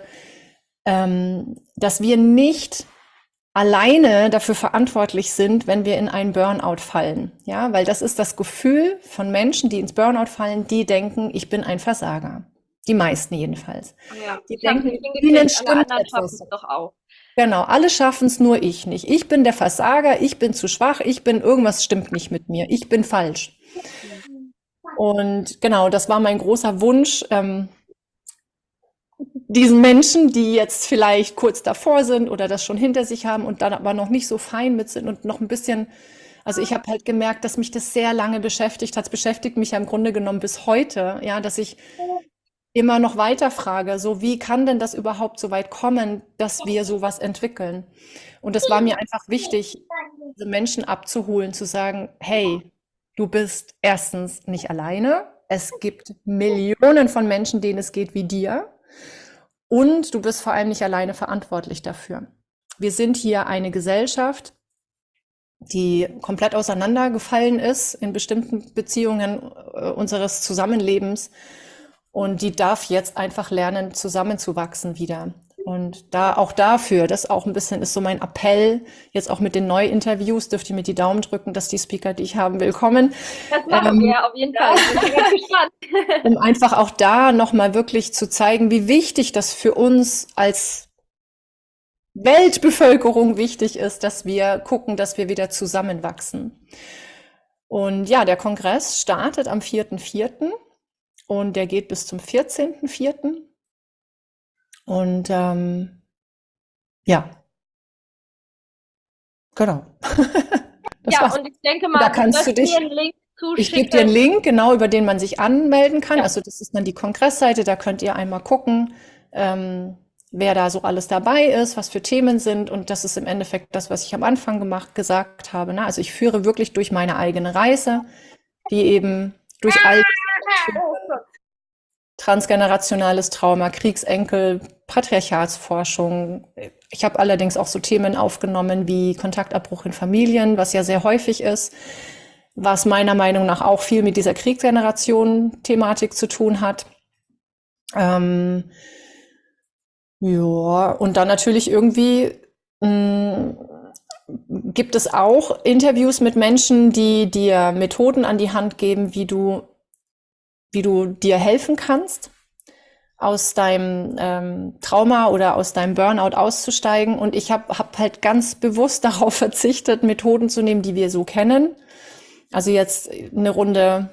nicht alleine dafür verantwortlich sind, wenn wir in einen Burnout fallen. Ja, weil das ist das Gefühl von Menschen, die ins Burnout fallen, die denken, ich bin ein Versager. Die meisten jedenfalls. Ja, Die ich habe es denken, nicht ihnen hingekriegt, alle stimmt anderen schaffen etwas. es doch auch. Genau, alle schaffen es, nur ich nicht. Ich bin der Versager, ich bin zu schwach, irgendwas stimmt nicht mit mir, ich bin falsch. Und genau, das war mein großer Wunsch, diesen Menschen, die jetzt vielleicht kurz davor sind oder das schon hinter sich haben und dann aber noch nicht so fein mit sind und noch ein bisschen, also ich habe halt gemerkt, dass mich das sehr lange beschäftigt hat. Es beschäftigt mich ja im Grunde genommen bis heute, ja, dass ich immer noch weiter frage, so wie kann denn das überhaupt so weit kommen, dass wir sowas entwickeln? Und es war mir einfach wichtig, diese Menschen abzuholen, zu sagen, hey, du bist erstens nicht alleine. Es gibt Millionen von Menschen, denen es geht wie dir. Und du bist vor allem nicht alleine verantwortlich dafür. Wir sind hier eine Gesellschaft, die komplett auseinandergefallen ist in bestimmten Beziehungen unseres Zusammenlebens. Und die darf jetzt einfach lernen, zusammenzuwachsen wieder. Und da auch dafür, das auch ein bisschen ist so mein Appell, jetzt auch mit den Neuinterviews, dürft ihr mir die Daumen drücken, dass die Speaker, die ich haben will, kommen. Das machen wir auf jeden Fall. Ich bin ganz gespannt. Um einfach auch da nochmal wirklich zu zeigen, wie wichtig das für uns als Weltbevölkerung wichtig ist, dass wir gucken, dass wir wieder zusammenwachsen. Und ja, der Kongress startet am 4.4. und der geht bis zum 14.4. Und ja, genau. Das Ja, war's. und ich denke Da mal, du kannst du wirst mir dich, einen Link ich gebe dir einen zuschicken. Link, genau, über den man sich anmelden kann. Ja, Also das ist dann die Kongressseite, da könnt ihr einmal gucken, wer da so alles dabei ist, was für Themen sind. Und das ist im Endeffekt das, was ich am Anfang gesagt habe. Ne? Also ich führe wirklich durch meine eigene Reise, die eben durch all transgenerationales Trauma, Kriegsenkel, Patriarchatsforschung. Ich habe allerdings auch so Themen aufgenommen wie Kontaktabbruch in Familien, was ja sehr häufig ist, was meiner Meinung nach auch viel mit dieser Kriegsgeneration-Thematik zu tun hat. Ja, und dann natürlich irgendwie gibt es auch Interviews mit Menschen, die dir Methoden an die Hand geben, wie du dir helfen kannst, aus deinem Trauma oder aus deinem Burnout auszusteigen. Und ich hab halt ganz bewusst darauf verzichtet, Methoden zu nehmen, die wir so kennen. Also jetzt eine Runde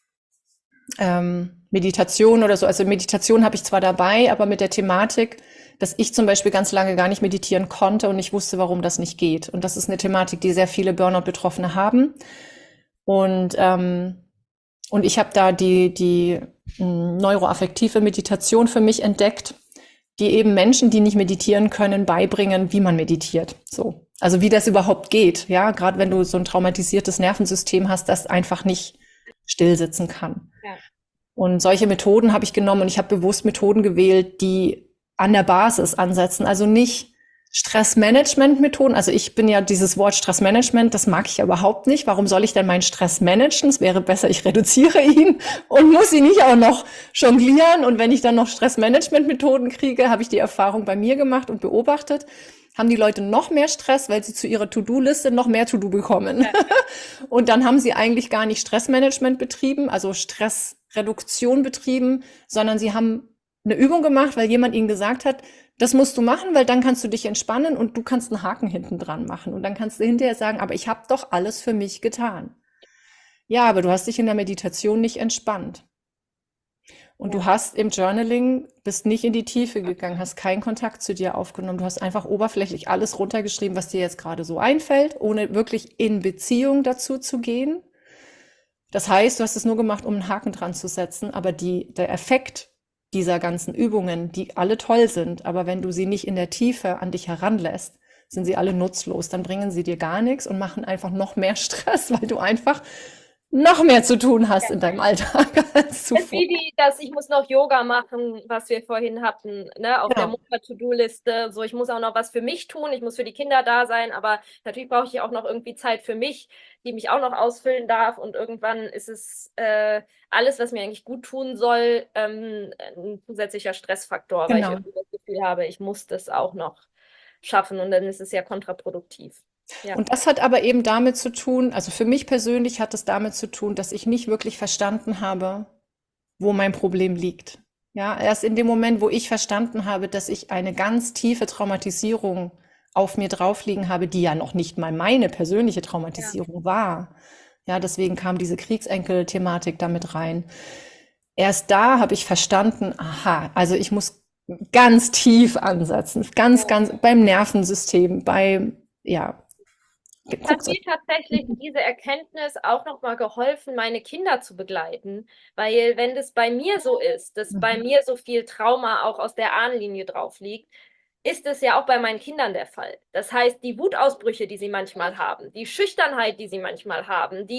Meditation oder so. Also Meditation habe ich zwar dabei, aber mit der Thematik, dass ich zum Beispiel ganz lange gar nicht meditieren konnte und ich wusste, warum das nicht geht. Und das ist eine Thematik, die sehr viele Burnout-Betroffene haben. Und ich habe da die neuroaffektive Meditation für mich entdeckt, die eben Menschen, die nicht meditieren können, beibringen, wie man meditiert. So. Also wie das überhaupt geht. Ja, gerade wenn du so ein traumatisiertes Nervensystem hast, das einfach nicht stillsitzen kann. ja. Und solche Methoden habe ich genommen und ich habe bewusst Methoden gewählt, die an der Basis ansetzen. Also nicht Stressmanagement-Methoden. Also ich bin ja dieses Wort Stressmanagement, das mag ich ja überhaupt nicht. Warum soll ich denn meinen Stress managen? Es wäre besser, ich reduziere ihn und muss ihn nicht auch noch jonglieren. Und wenn ich dann noch Stressmanagement-Methoden kriege, habe ich die Erfahrung bei mir gemacht und beobachtet, haben die Leute noch mehr Stress, weil sie zu ihrer To-Do-Liste noch mehr To-Do bekommen. Ja. Und dann haben sie eigentlich gar nicht Stressmanagement betrieben, also Stressreduktion betrieben, sondern sie haben eine Übung gemacht, weil jemand ihnen gesagt hat, das musst du machen, weil dann kannst du dich entspannen und du kannst einen Haken hinten dran machen. Und dann kannst du hinterher sagen, aber ich habe doch alles für mich getan. Ja, aber du hast dich in der Meditation nicht entspannt. Und Ja. du hast im Journaling, bist nicht in die Tiefe gegangen, hast keinen Kontakt zu dir aufgenommen. Du hast einfach oberflächlich alles runtergeschrieben, was dir jetzt gerade so einfällt, ohne wirklich in Beziehung dazu zu gehen. Das heißt, du hast es nur gemacht, um einen Haken dran zu setzen, aber der Effekt dieser ganzen Übungen, die alle toll sind, aber wenn du sie nicht in der Tiefe an dich heranlässt, sind sie alle nutzlos. Dann bringen sie dir gar nichts und machen einfach noch mehr Stress, weil du einfach noch mehr zu tun hast in deinem Alltag als Es ist zuvor. wie ich muss noch Yoga machen, was wir vorhin hatten, ne, auf der Genau. Mutter-To-Do-Liste. So, ich muss auch noch was für mich tun, ich muss für die Kinder da sein, aber natürlich brauche ich auch noch irgendwie Zeit für mich, die mich auch noch ausfüllen darf. Und irgendwann ist es alles, was mir eigentlich gut tun soll, ein zusätzlicher Stressfaktor, weil ich Genau. irgendwie das Gefühl habe, ich muss das auch noch schaffen und dann ist es ja kontraproduktiv. Ja, Und das hat aber eben damit zu tun, also für mich persönlich hat es damit zu tun, dass ich nicht wirklich verstanden habe, wo mein Problem liegt. Ja, erst in dem Moment, wo ich verstanden habe, dass ich eine ganz tiefe Traumatisierung auf mir drauf liegen habe, die ja noch nicht mal meine persönliche ja, Traumatisierung war. Ja, deswegen kam diese Kriegsenkel-Thematik damit rein. Erst da habe ich verstanden, aha, also ich muss ganz tief ansetzen, ja. ganz beim Nervensystem, ja, Hat guckt mir euch. tatsächlich diese Erkenntnis auch nochmal geholfen, meine Kinder zu begleiten, weil wenn das bei mir so ist, dass bei mir so viel Trauma auch aus der Ahnenlinie drauf liegt, ist es ja auch bei meinen Kindern der Fall. Das heißt, die Wutausbrüche, die sie manchmal haben, die Schüchternheit, die sie manchmal haben,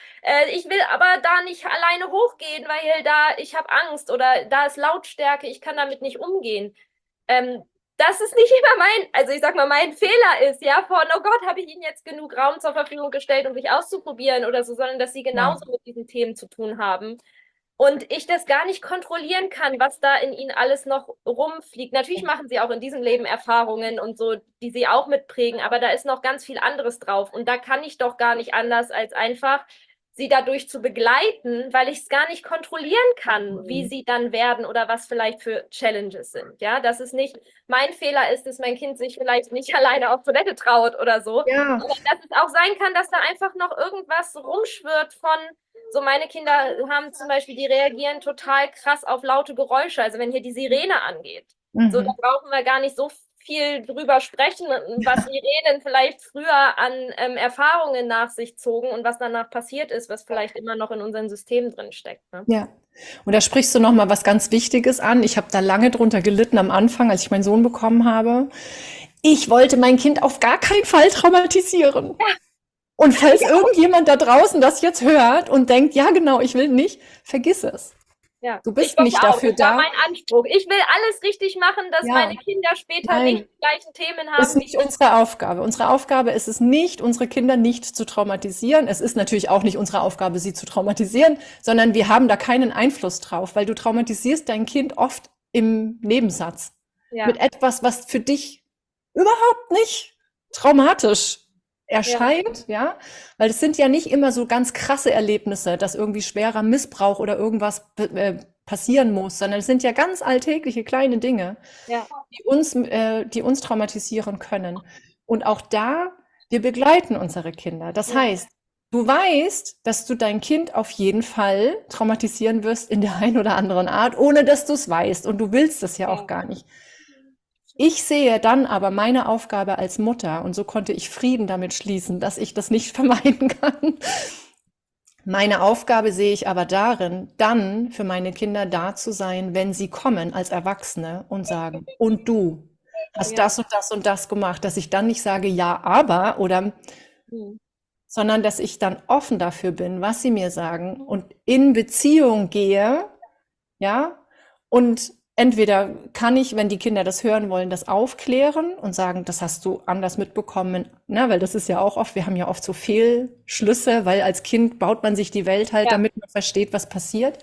ich will aber da nicht alleine hochgehen, weil da ich habe Angst oder da ist Lautstärke, ich kann damit nicht umgehen. Ähm, Das ist nicht immer also ich sag mal, mein Fehler ist, ja, oh Gott, habe ich ihnen jetzt genug Raum zur Verfügung gestellt, um sich auszuprobieren oder so, sondern dass sie Ja. genauso mit diesen Themen zu tun haben. Und ich das gar nicht kontrollieren kann, was da in ihnen alles noch rumfliegt. Natürlich machen sie auch in diesem Leben Erfahrungen und so, die sie auch mitprägen, aber da ist noch ganz viel anderes drauf. Und da kann ich doch gar nicht anders, als einfach sie dadurch zu begleiten, weil ich es gar nicht kontrollieren kann, wie sie dann werden oder was vielleicht für Challenges sind. Ja, dass es nicht mein Fehler ist, dass mein Kind sich vielleicht nicht alleine auf Toilette traut oder so. Ja, Aber dass es auch sein kann, dass da einfach noch irgendwas rumschwirrt von so, meine Kinder haben zum Beispiel, die reagieren total krass auf laute Geräusche. Also wenn hier die Sirene angeht. So, da mhm. brauchen wir gar nicht so viel drüber sprechen, was Sirenen vielleicht früher an Erfahrungen nach sich zogen und was danach passiert ist, was vielleicht immer noch in unserem System drin steckt. Ne? Ja. Und da sprichst du noch mal was ganz Wichtiges an. Ich habe da lange drunter gelitten am Anfang, als ich meinen Sohn bekommen habe. Ich wollte mein Kind auf gar keinen Fall traumatisieren. Und falls irgendjemand da draußen das jetzt hört und denkt, ja genau, ich will nicht, vergiss es. Ja, Du ich bist wollte nicht auch, dafür das war da. mein Anspruch. Ich will alles richtig machen, dass meine Ja, Kinder später nicht nein, die gleichen Themen ist haben wie nicht unsere Aufgabe. Unsere Aufgabe ist es nicht, unsere Kinder nicht zu traumatisieren. Es ist natürlich auch nicht unsere Aufgabe, sie zu traumatisieren, sondern wir haben da keinen Einfluss drauf, weil du traumatisierst dein Kind oft im Nebensatz ja, mit etwas, was für dich überhaupt nicht traumatisch ja, erscheint, ja, weil es sind ja nicht immer so ganz krasse Erlebnisse, dass irgendwie schwerer Missbrauch oder irgendwas passieren muss, sondern es sind ja ganz alltägliche kleine Dinge, ja, die uns traumatisieren können. Und auch da, wir begleiten unsere Kinder. Das ja, heißt, du weißt, dass du dein Kind auf jeden Fall traumatisieren wirst in der einen oder anderen Art, ohne dass du es weißt. Und du willst es ja auch ja, gar nicht. Ich sehe dann aber meine Aufgabe als Mutter, und so konnte ich Frieden damit schließen, dass ich das nicht vermeiden kann. Meine Aufgabe sehe ich aber darin, dann für meine Kinder da zu sein, wenn sie kommen als Erwachsene und sagen, und du hast ja. das und das und das gemacht, dass ich dann nicht sage, ja, aber, oder, Hm. sondern dass ich dann offen dafür bin, was sie mir sagen und in Beziehung gehe, ja, und entweder kann ich, wenn die Kinder das hören wollen, das aufklären und sagen, das hast du anders mitbekommen, ne, weil das ist ja auch oft, wir haben ja oft so Fehlschlüsse, weil als Kind baut man sich die Welt halt, Ja, damit man versteht, was passiert.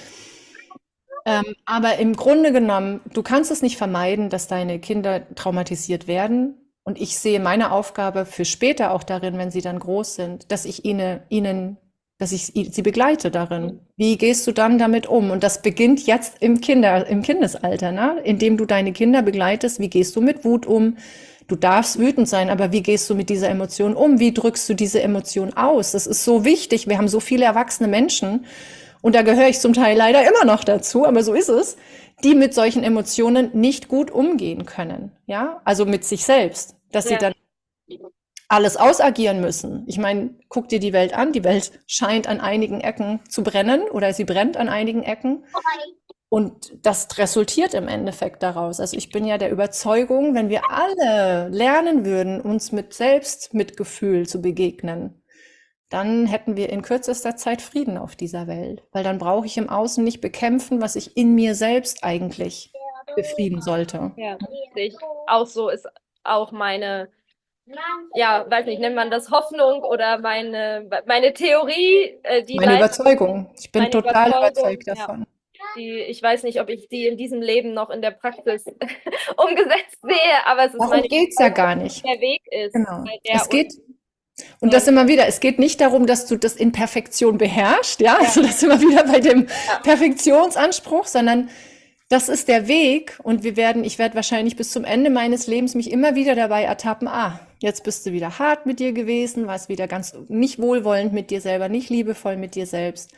Aber im Grunde genommen, du kannst es nicht vermeiden, dass deine Kinder traumatisiert werden. Und ich sehe meine Aufgabe für später auch darin, wenn sie dann groß sind, dass ich dass ich sie begleite darin. Wie gehst du dann damit um? Und das beginnt jetzt im Kindesalter, ne? Indem du deine Kinder begleitest. Wie gehst du mit Wut um? Du darfst wütend sein, aber wie gehst du mit dieser Emotion um? Wie drückst du diese Emotion aus? Das ist so wichtig. Wir haben so viele erwachsene Menschen und da gehöre ich zum Teil leider immer noch dazu, aber so ist es, die mit solchen Emotionen nicht gut umgehen können, ja, also mit sich selbst, dass sie Ja, dann alles ausagieren müssen. Ich meine, guck dir die Welt an, die Welt scheint an einigen Ecken zu brennen oder sie brennt an einigen Ecken. Und das resultiert im Endeffekt daraus. Also ich bin ja der Überzeugung, wenn wir alle lernen würden, uns mit Selbstmitgefühl zu begegnen, dann hätten wir in kürzester Zeit Frieden auf dieser Welt. Weil dann brauche ich im Außen nicht bekämpfen, was ich in mir selbst eigentlich befrieden sollte. ja, sehe ich auch so, ist auch meine, ja, weiß nicht, nennt man das Hoffnung oder meine Theorie, die Meine leider Überzeugung. Ich bin meine total Überzeugung, überzeugt ja. davon. Ich weiß nicht, ob ich die in diesem Leben noch in der Praxis umgesetzt sehe, aber es ist Darum meine geht's ja Überzeugung, gar dass nicht. der Weg ist, Genau. weil Es der uns geht, und das immer wieder, es geht nicht darum, dass du das in Perfektion beherrschst, ja, ja, also das immer wieder bei dem ja, Perfektionsanspruch, sondern das ist der Weg und ich werde wahrscheinlich bis zum Ende meines Lebens mich immer wieder dabei ertappen, jetzt bist du wieder hart mit dir gewesen, warst wieder ganz nicht wohlwollend mit dir selber, nicht liebevoll mit dir selbst.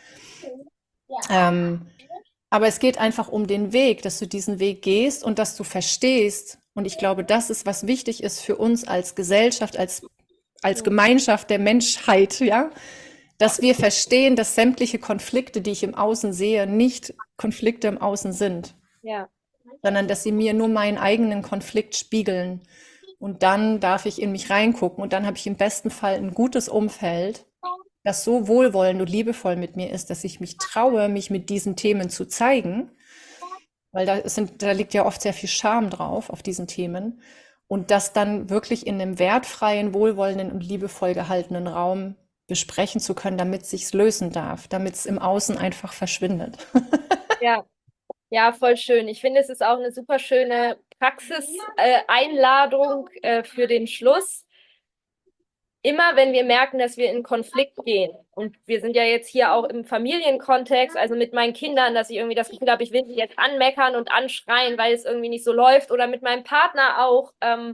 Ähm, aber es geht einfach um den Weg, dass du diesen Weg gehst und dass du verstehst. Und ich glaube, das ist, was wichtig ist für uns als Gesellschaft, als Gemeinschaft der Menschheit, ja, dass wir verstehen, dass sämtliche Konflikte, die ich im Außen sehe, nicht Konflikte im Außen sind, ja, sondern dass sie mir nur meinen eigenen Konflikt spiegeln. Und dann darf ich in mich reingucken und dann habe ich im besten Fall ein gutes Umfeld, das so wohlwollend und liebevoll mit mir ist, dass ich mich traue, mich mit diesen Themen zu zeigen, weil da liegt ja oft sehr viel Scham drauf auf diesen Themen und das dann wirklich in einem wertfreien, wohlwollenden und liebevoll gehaltenen Raum besprechen zu können, damit es sich lösen darf, damit es im Außen einfach verschwindet. ja. Ja, voll schön. Ich finde, es ist auch eine super schöne Praxiseinladung für den Schluss. Immer wenn wir merken, dass wir in Konflikt gehen, und wir sind ja jetzt hier auch im Familienkontext, also mit meinen Kindern, dass ich irgendwie das Gefühl habe, ich will sie jetzt anmeckern und anschreien, weil es irgendwie nicht so läuft, oder mit meinem Partner auch,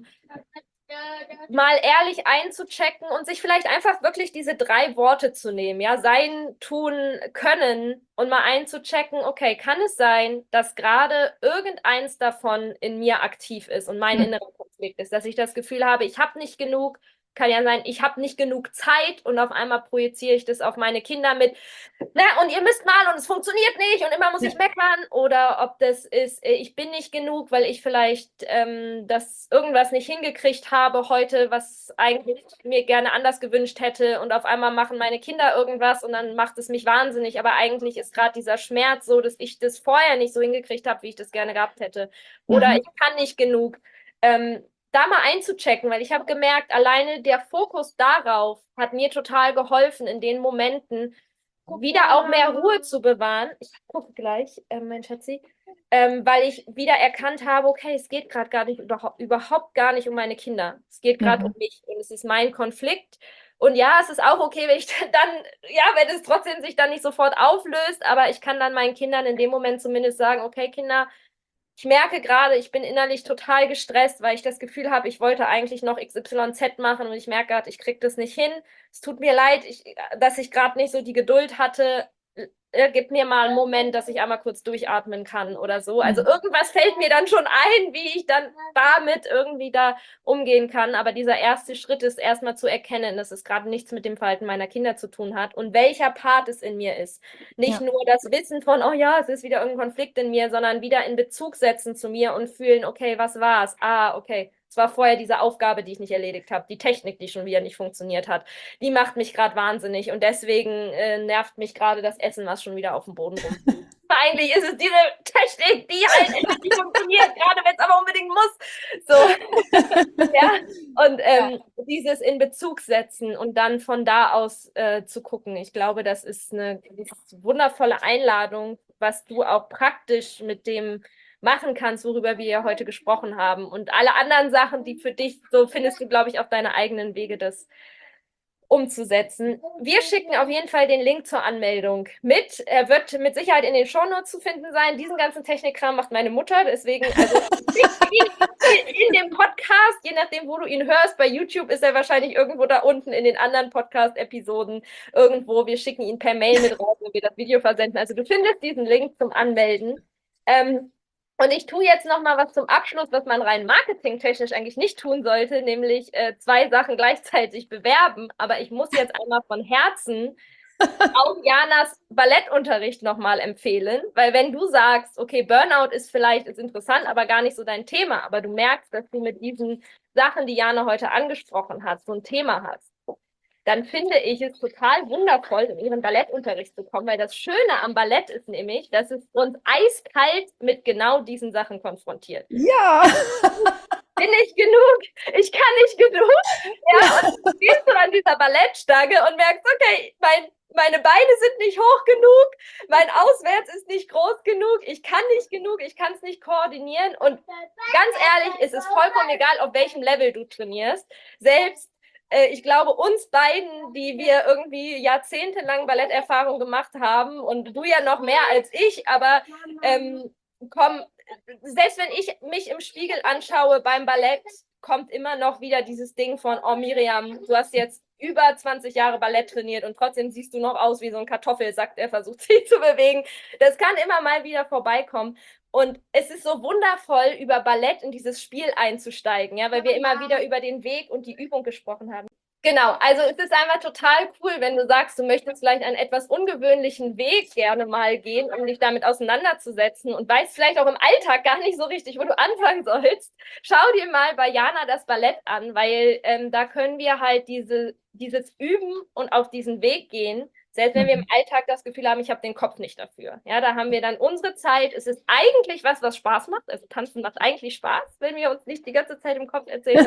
mal ehrlich einzuchecken und sich vielleicht einfach wirklich diese 3 Worte zu nehmen, ja, sein, tun, können, und mal einzuchecken, okay, kann es sein, dass gerade irgendeins davon in mir aktiv ist und mein innerer Konflikt ist, dass ich das Gefühl habe, ich habe nicht genug, kann ja sein, ich habe nicht genug Zeit, und auf einmal projiziere ich das auf meine Kinder mit, na, und ihr müsst mal und es funktioniert nicht und immer muss Ja. ich meckern, oder ob das ist, ich bin nicht genug, weil ich vielleicht das irgendwas nicht hingekriegt habe heute, was eigentlich mir gerne anders gewünscht hätte, und auf einmal machen meine Kinder irgendwas und dann macht es mich wahnsinnig, aber eigentlich ist gerade dieser Schmerz so, dass ich das vorher nicht so hingekriegt habe, wie ich das gerne gehabt hätte, oder Mhm. ich kann nicht genug. Da mal einzuchecken, weil ich habe gemerkt, alleine der Fokus darauf hat mir total geholfen, in den Momenten wieder auch mehr Ruhe zu bewahren. Ich gucke gleich, mein Schatzi, weil ich wieder erkannt habe, okay, es geht gerade gar nicht, überhaupt gar nicht um meine Kinder. Es geht gerade um Mhm. mich und es ist mein Konflikt. Und ja, es ist auch okay, wenn ich dann, ja, wenn es trotzdem sich dann nicht sofort auflöst, aber ich kann dann meinen Kindern in dem Moment zumindest sagen, okay, Kinder, ich merke gerade, ich bin innerlich total gestresst, weil ich das Gefühl habe, ich wollte eigentlich noch XYZ machen und ich merke gerade, ich kriege das nicht hin. Es tut mir leid, dass ich gerade nicht so die Geduld hatte. Gib mir mal einen Moment, dass ich einmal kurz durchatmen kann oder so. Also Mhm. irgendwas fällt mir dann schon ein, wie ich dann damit irgendwie da umgehen kann. Aber dieser erste Schritt ist erstmal zu erkennen, dass es gerade nichts mit dem Verhalten meiner Kinder zu tun hat und welcher Part es in mir ist. Nicht Ja. nur das Wissen von, oh ja, es ist wieder irgendein Konflikt in mir, sondern wieder in Bezug setzen zu mir und fühlen, okay, was war es? Okay, es war vorher diese Aufgabe, die ich nicht erledigt habe, die Technik, die schon wieder nicht funktioniert hat. Die macht mich gerade wahnsinnig und deswegen nervt mich gerade das Essen, was schon wieder auf dem Boden rumfliegt. Eigentlich ist es diese Technik, die halt endlich nicht funktioniert, gerade wenn es aber unbedingt muss. So, ja. Und dieses in Bezug setzen und dann von da aus zu gucken. Ich glaube, das ist eine wundervolle Einladung, was du auch praktisch mit dem machen kannst, worüber wir ja heute gesprochen haben. Und alle anderen Sachen, die für dich, so findest du, glaube ich, auf deine eigenen Wege das umzusetzen. Wir schicken auf jeden Fall den Link zur Anmeldung mit. Er wird mit Sicherheit in den Shownotes zu finden sein. Diesen ganzen Technikkram macht meine Mutter, deswegen, also in dem Podcast, je nachdem, wo du ihn hörst, bei YouTube ist er wahrscheinlich irgendwo da unten in den anderen Podcast-Episoden irgendwo. Wir schicken ihn per Mail mit raus, wenn wir das Video versenden. Also du findest diesen Link zum Anmelden. Und ich tue jetzt noch mal was zum Abschluss, was man rein marketingtechnisch eigentlich nicht tun sollte, nämlich 2 Sachen gleichzeitig bewerben. Aber ich muss jetzt einmal von Herzen auch Janas Ballettunterricht noch mal empfehlen, weil wenn du sagst, okay, Burnout ist interessant, aber gar nicht so dein Thema, aber du merkst, dass du mit diesen Sachen, die Jana heute angesprochen hat, so ein Thema hast, dann finde ich es total wundervoll, in ihren Ballettunterricht zu kommen, weil das Schöne am Ballett ist nämlich, dass es uns eiskalt mit genau diesen Sachen konfrontiert. Ja. Bin ich genug? Ich kann nicht genug. Ja, und dann stehst du an dieser Ballettstange und merkst, okay, meine Beine sind nicht hoch genug, mein Auswärts ist nicht groß genug, ich kann nicht genug, ich kann es nicht koordinieren. Und ganz ehrlich, es ist vollkommen egal, auf welchem Level du trainierst. Selbst ich glaube, uns beiden, die wir irgendwie jahrzehntelang Balletterfahrung gemacht haben und du ja noch mehr als ich, aber selbst wenn ich mich im Spiegel anschaue beim Ballett, kommt immer noch wieder dieses Ding von, oh Miriam, du hast jetzt über 20 Jahre Ballett trainiert und trotzdem siehst du noch aus wie so ein Kartoffelsack, der versucht, sich zu bewegen. Das kann immer mal wieder vorbeikommen. Und es ist so wundervoll, über Ballett in dieses Spiel einzusteigen, ja, weil wir immer wieder über den Weg und die Übung gesprochen haben. Genau, also es ist einfach total cool, wenn du sagst, du möchtest vielleicht einen etwas ungewöhnlichen Weg gerne mal gehen, um dich damit auseinanderzusetzen und weißt vielleicht auch im Alltag gar nicht so richtig, wo du anfangen sollst. Schau dir mal bei Jana das Ballett an, weil da können wir halt dieses Üben und auf diesen Weg gehen, selbst wenn wir im Alltag das Gefühl haben, ich habe den Kopf nicht dafür. Ja, da haben wir dann unsere Zeit. Es ist eigentlich was Spaß macht. Also Tanzen macht eigentlich Spaß, wenn wir uns nicht die ganze Zeit im Kopf erzählen.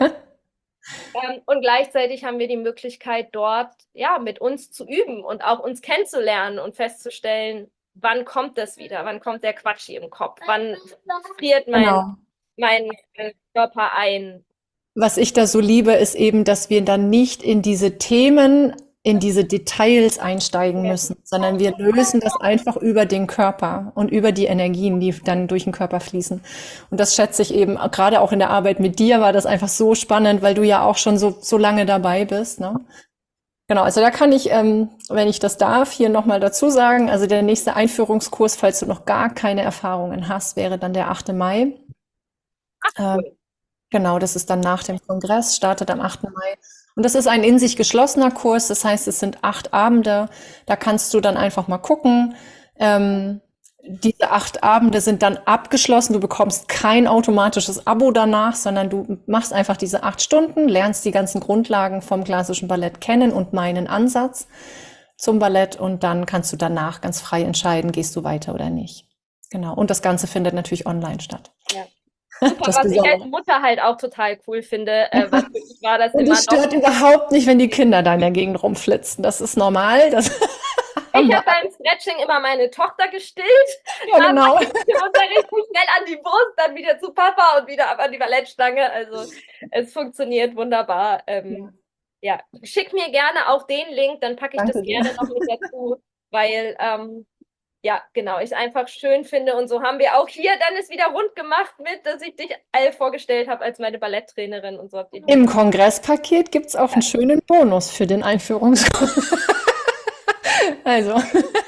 Und gleichzeitig haben wir die Möglichkeit, dort ja mit uns zu üben und auch uns kennenzulernen und festzustellen, wann kommt das wieder, wann kommt der Quatsch hier im Kopf, wann friert mein Körper ein. Was ich da so liebe, ist eben, dass wir dann nicht in diese Themen, in diese Details einsteigen müssen, sondern wir lösen das einfach über den Körper und über die Energien, die dann durch den Körper fließen. Und das schätze ich eben, gerade auch in der Arbeit mit dir war das einfach so spannend, weil du ja auch schon so lange dabei bist, ne? Genau, also da kann ich, wenn ich das darf, hier nochmal dazu sagen, also der nächste Einführungskurs, falls du noch gar keine Erfahrungen hast, wäre dann der 8. Mai. Ach, cool. Genau, das ist dann nach dem Kongress, startet am 8. Mai. Und das ist ein in sich geschlossener Kurs, das heißt, es sind 8 Abende. Da kannst du dann einfach mal gucken. Diese 8 Abende sind dann abgeschlossen. Du bekommst kein automatisches Abo danach, sondern du machst einfach diese 8 Stunden, lernst die ganzen Grundlagen vom klassischen Ballett kennen und meinen Ansatz zum Ballett. Und dann kannst du danach ganz frei entscheiden, gehst du weiter oder nicht. Genau. Und das Ganze findet natürlich online statt. Ja. Super, was ich als Mutter halt auch total cool finde, weil für mich war das und immer es stört überhaupt nicht, wenn die Kinder da in der Gegend rumflitzen. Das ist normal. Ich habe beim Stretching immer meine Tochter gestillt. Ja, genau. Und dann richtig schnell an die Brust, dann wieder zu Papa und wieder ab an die Ballettstange. Also es funktioniert wunderbar. Ja, schick mir gerne auch den Link, dann packe ich das gerne noch mit dazu, weil ja, genau, ich es einfach schön finde. Und so haben wir auch hier dann es wieder rund gemacht mit, dass ich dich vorgestellt habe als meine Balletttrainerin und so. Im Kongresspaket gibt es auch einen schönen Bonus für den Einführungskurs. Also.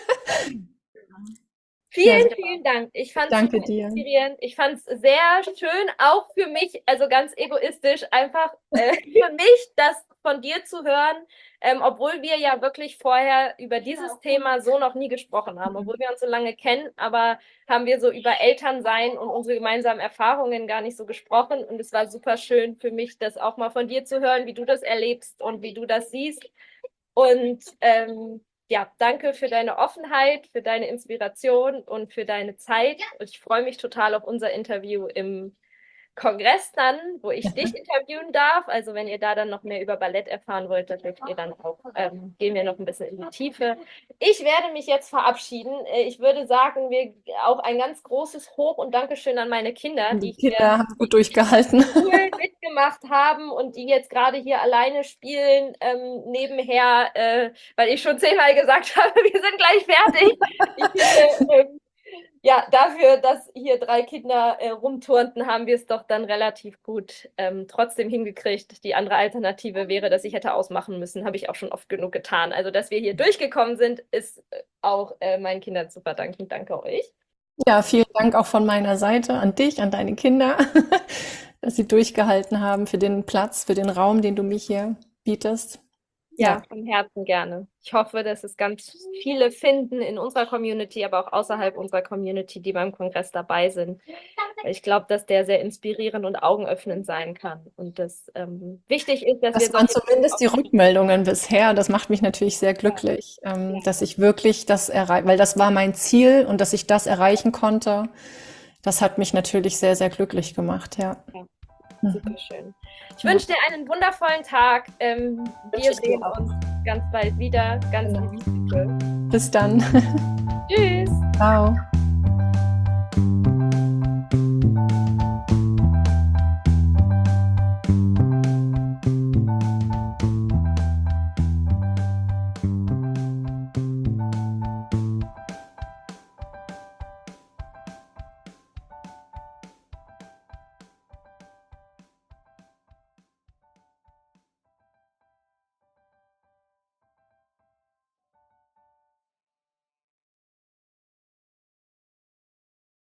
Vielen Dank. Ich fand es inspirierend. Ich fand es sehr schön, auch für mich, also ganz egoistisch, einfach für mich, das von dir zu hören, obwohl wir ja wirklich vorher über dieses Thema so noch nie gesprochen haben, obwohl wir uns so lange kennen, aber haben wir so über Elternsein und unsere gemeinsamen Erfahrungen gar nicht so gesprochen. Und es war super schön für mich, das auch mal von dir zu hören, wie du das erlebst und wie du das siehst. Und ja, danke für deine Offenheit, für deine Inspiration und für deine Zeit. Und ich freue mich total auf unser Interview im Kongress dann, wo ich dich interviewen darf. Also wenn ihr da dann noch mehr über Ballett erfahren wollt, dann dürft ihr dann auch, gehen wir noch ein bisschen in die Tiefe. Ich werde mich jetzt verabschieden. Ich würde sagen, auch ein ganz großes Hoch und Dankeschön an meine Kinder, Die die hier Kinder haben gut durchgehalten. cool mitgemacht haben und die jetzt gerade hier alleine spielen, nebenher, weil ich schon 10-mal gesagt habe, wir sind gleich fertig. Ich finde, ja, dafür, dass hier 3 Kinder rumturnten, haben wir es doch dann relativ gut trotzdem hingekriegt. Die andere Alternative wäre, dass ich hätte ausmachen müssen, habe ich auch schon oft genug getan. Also, dass wir hier durchgekommen sind, ist auch meinen Kindern zu verdanken. Danke euch. Ja, vielen Dank auch von meiner Seite an dich, an deine Kinder, dass sie durchgehalten haben für den Platz, für den Raum, den du mir hier bietest. Ja, von Herzen gerne. Ich hoffe, dass es ganz viele finden in unserer Community, aber auch außerhalb unserer Community, die beim Kongress dabei sind. Ich glaube, dass der sehr inspirierend und augenöffnend sein kann. Und das wichtig ist, dass wir Das waren zumindest die Rückmeldungen bisher. Das macht mich natürlich sehr glücklich, dass ich wirklich das erreiche, weil das war mein Ziel und dass ich das erreichen konnte. Das hat mich natürlich sehr, sehr glücklich gemacht, ja. Super schön. Ich wünsche dir einen wundervollen Tag. Wir sehen uns ganz bald wieder. Ganz liebe Grüße. Bis dann. Tschüss. Ciao.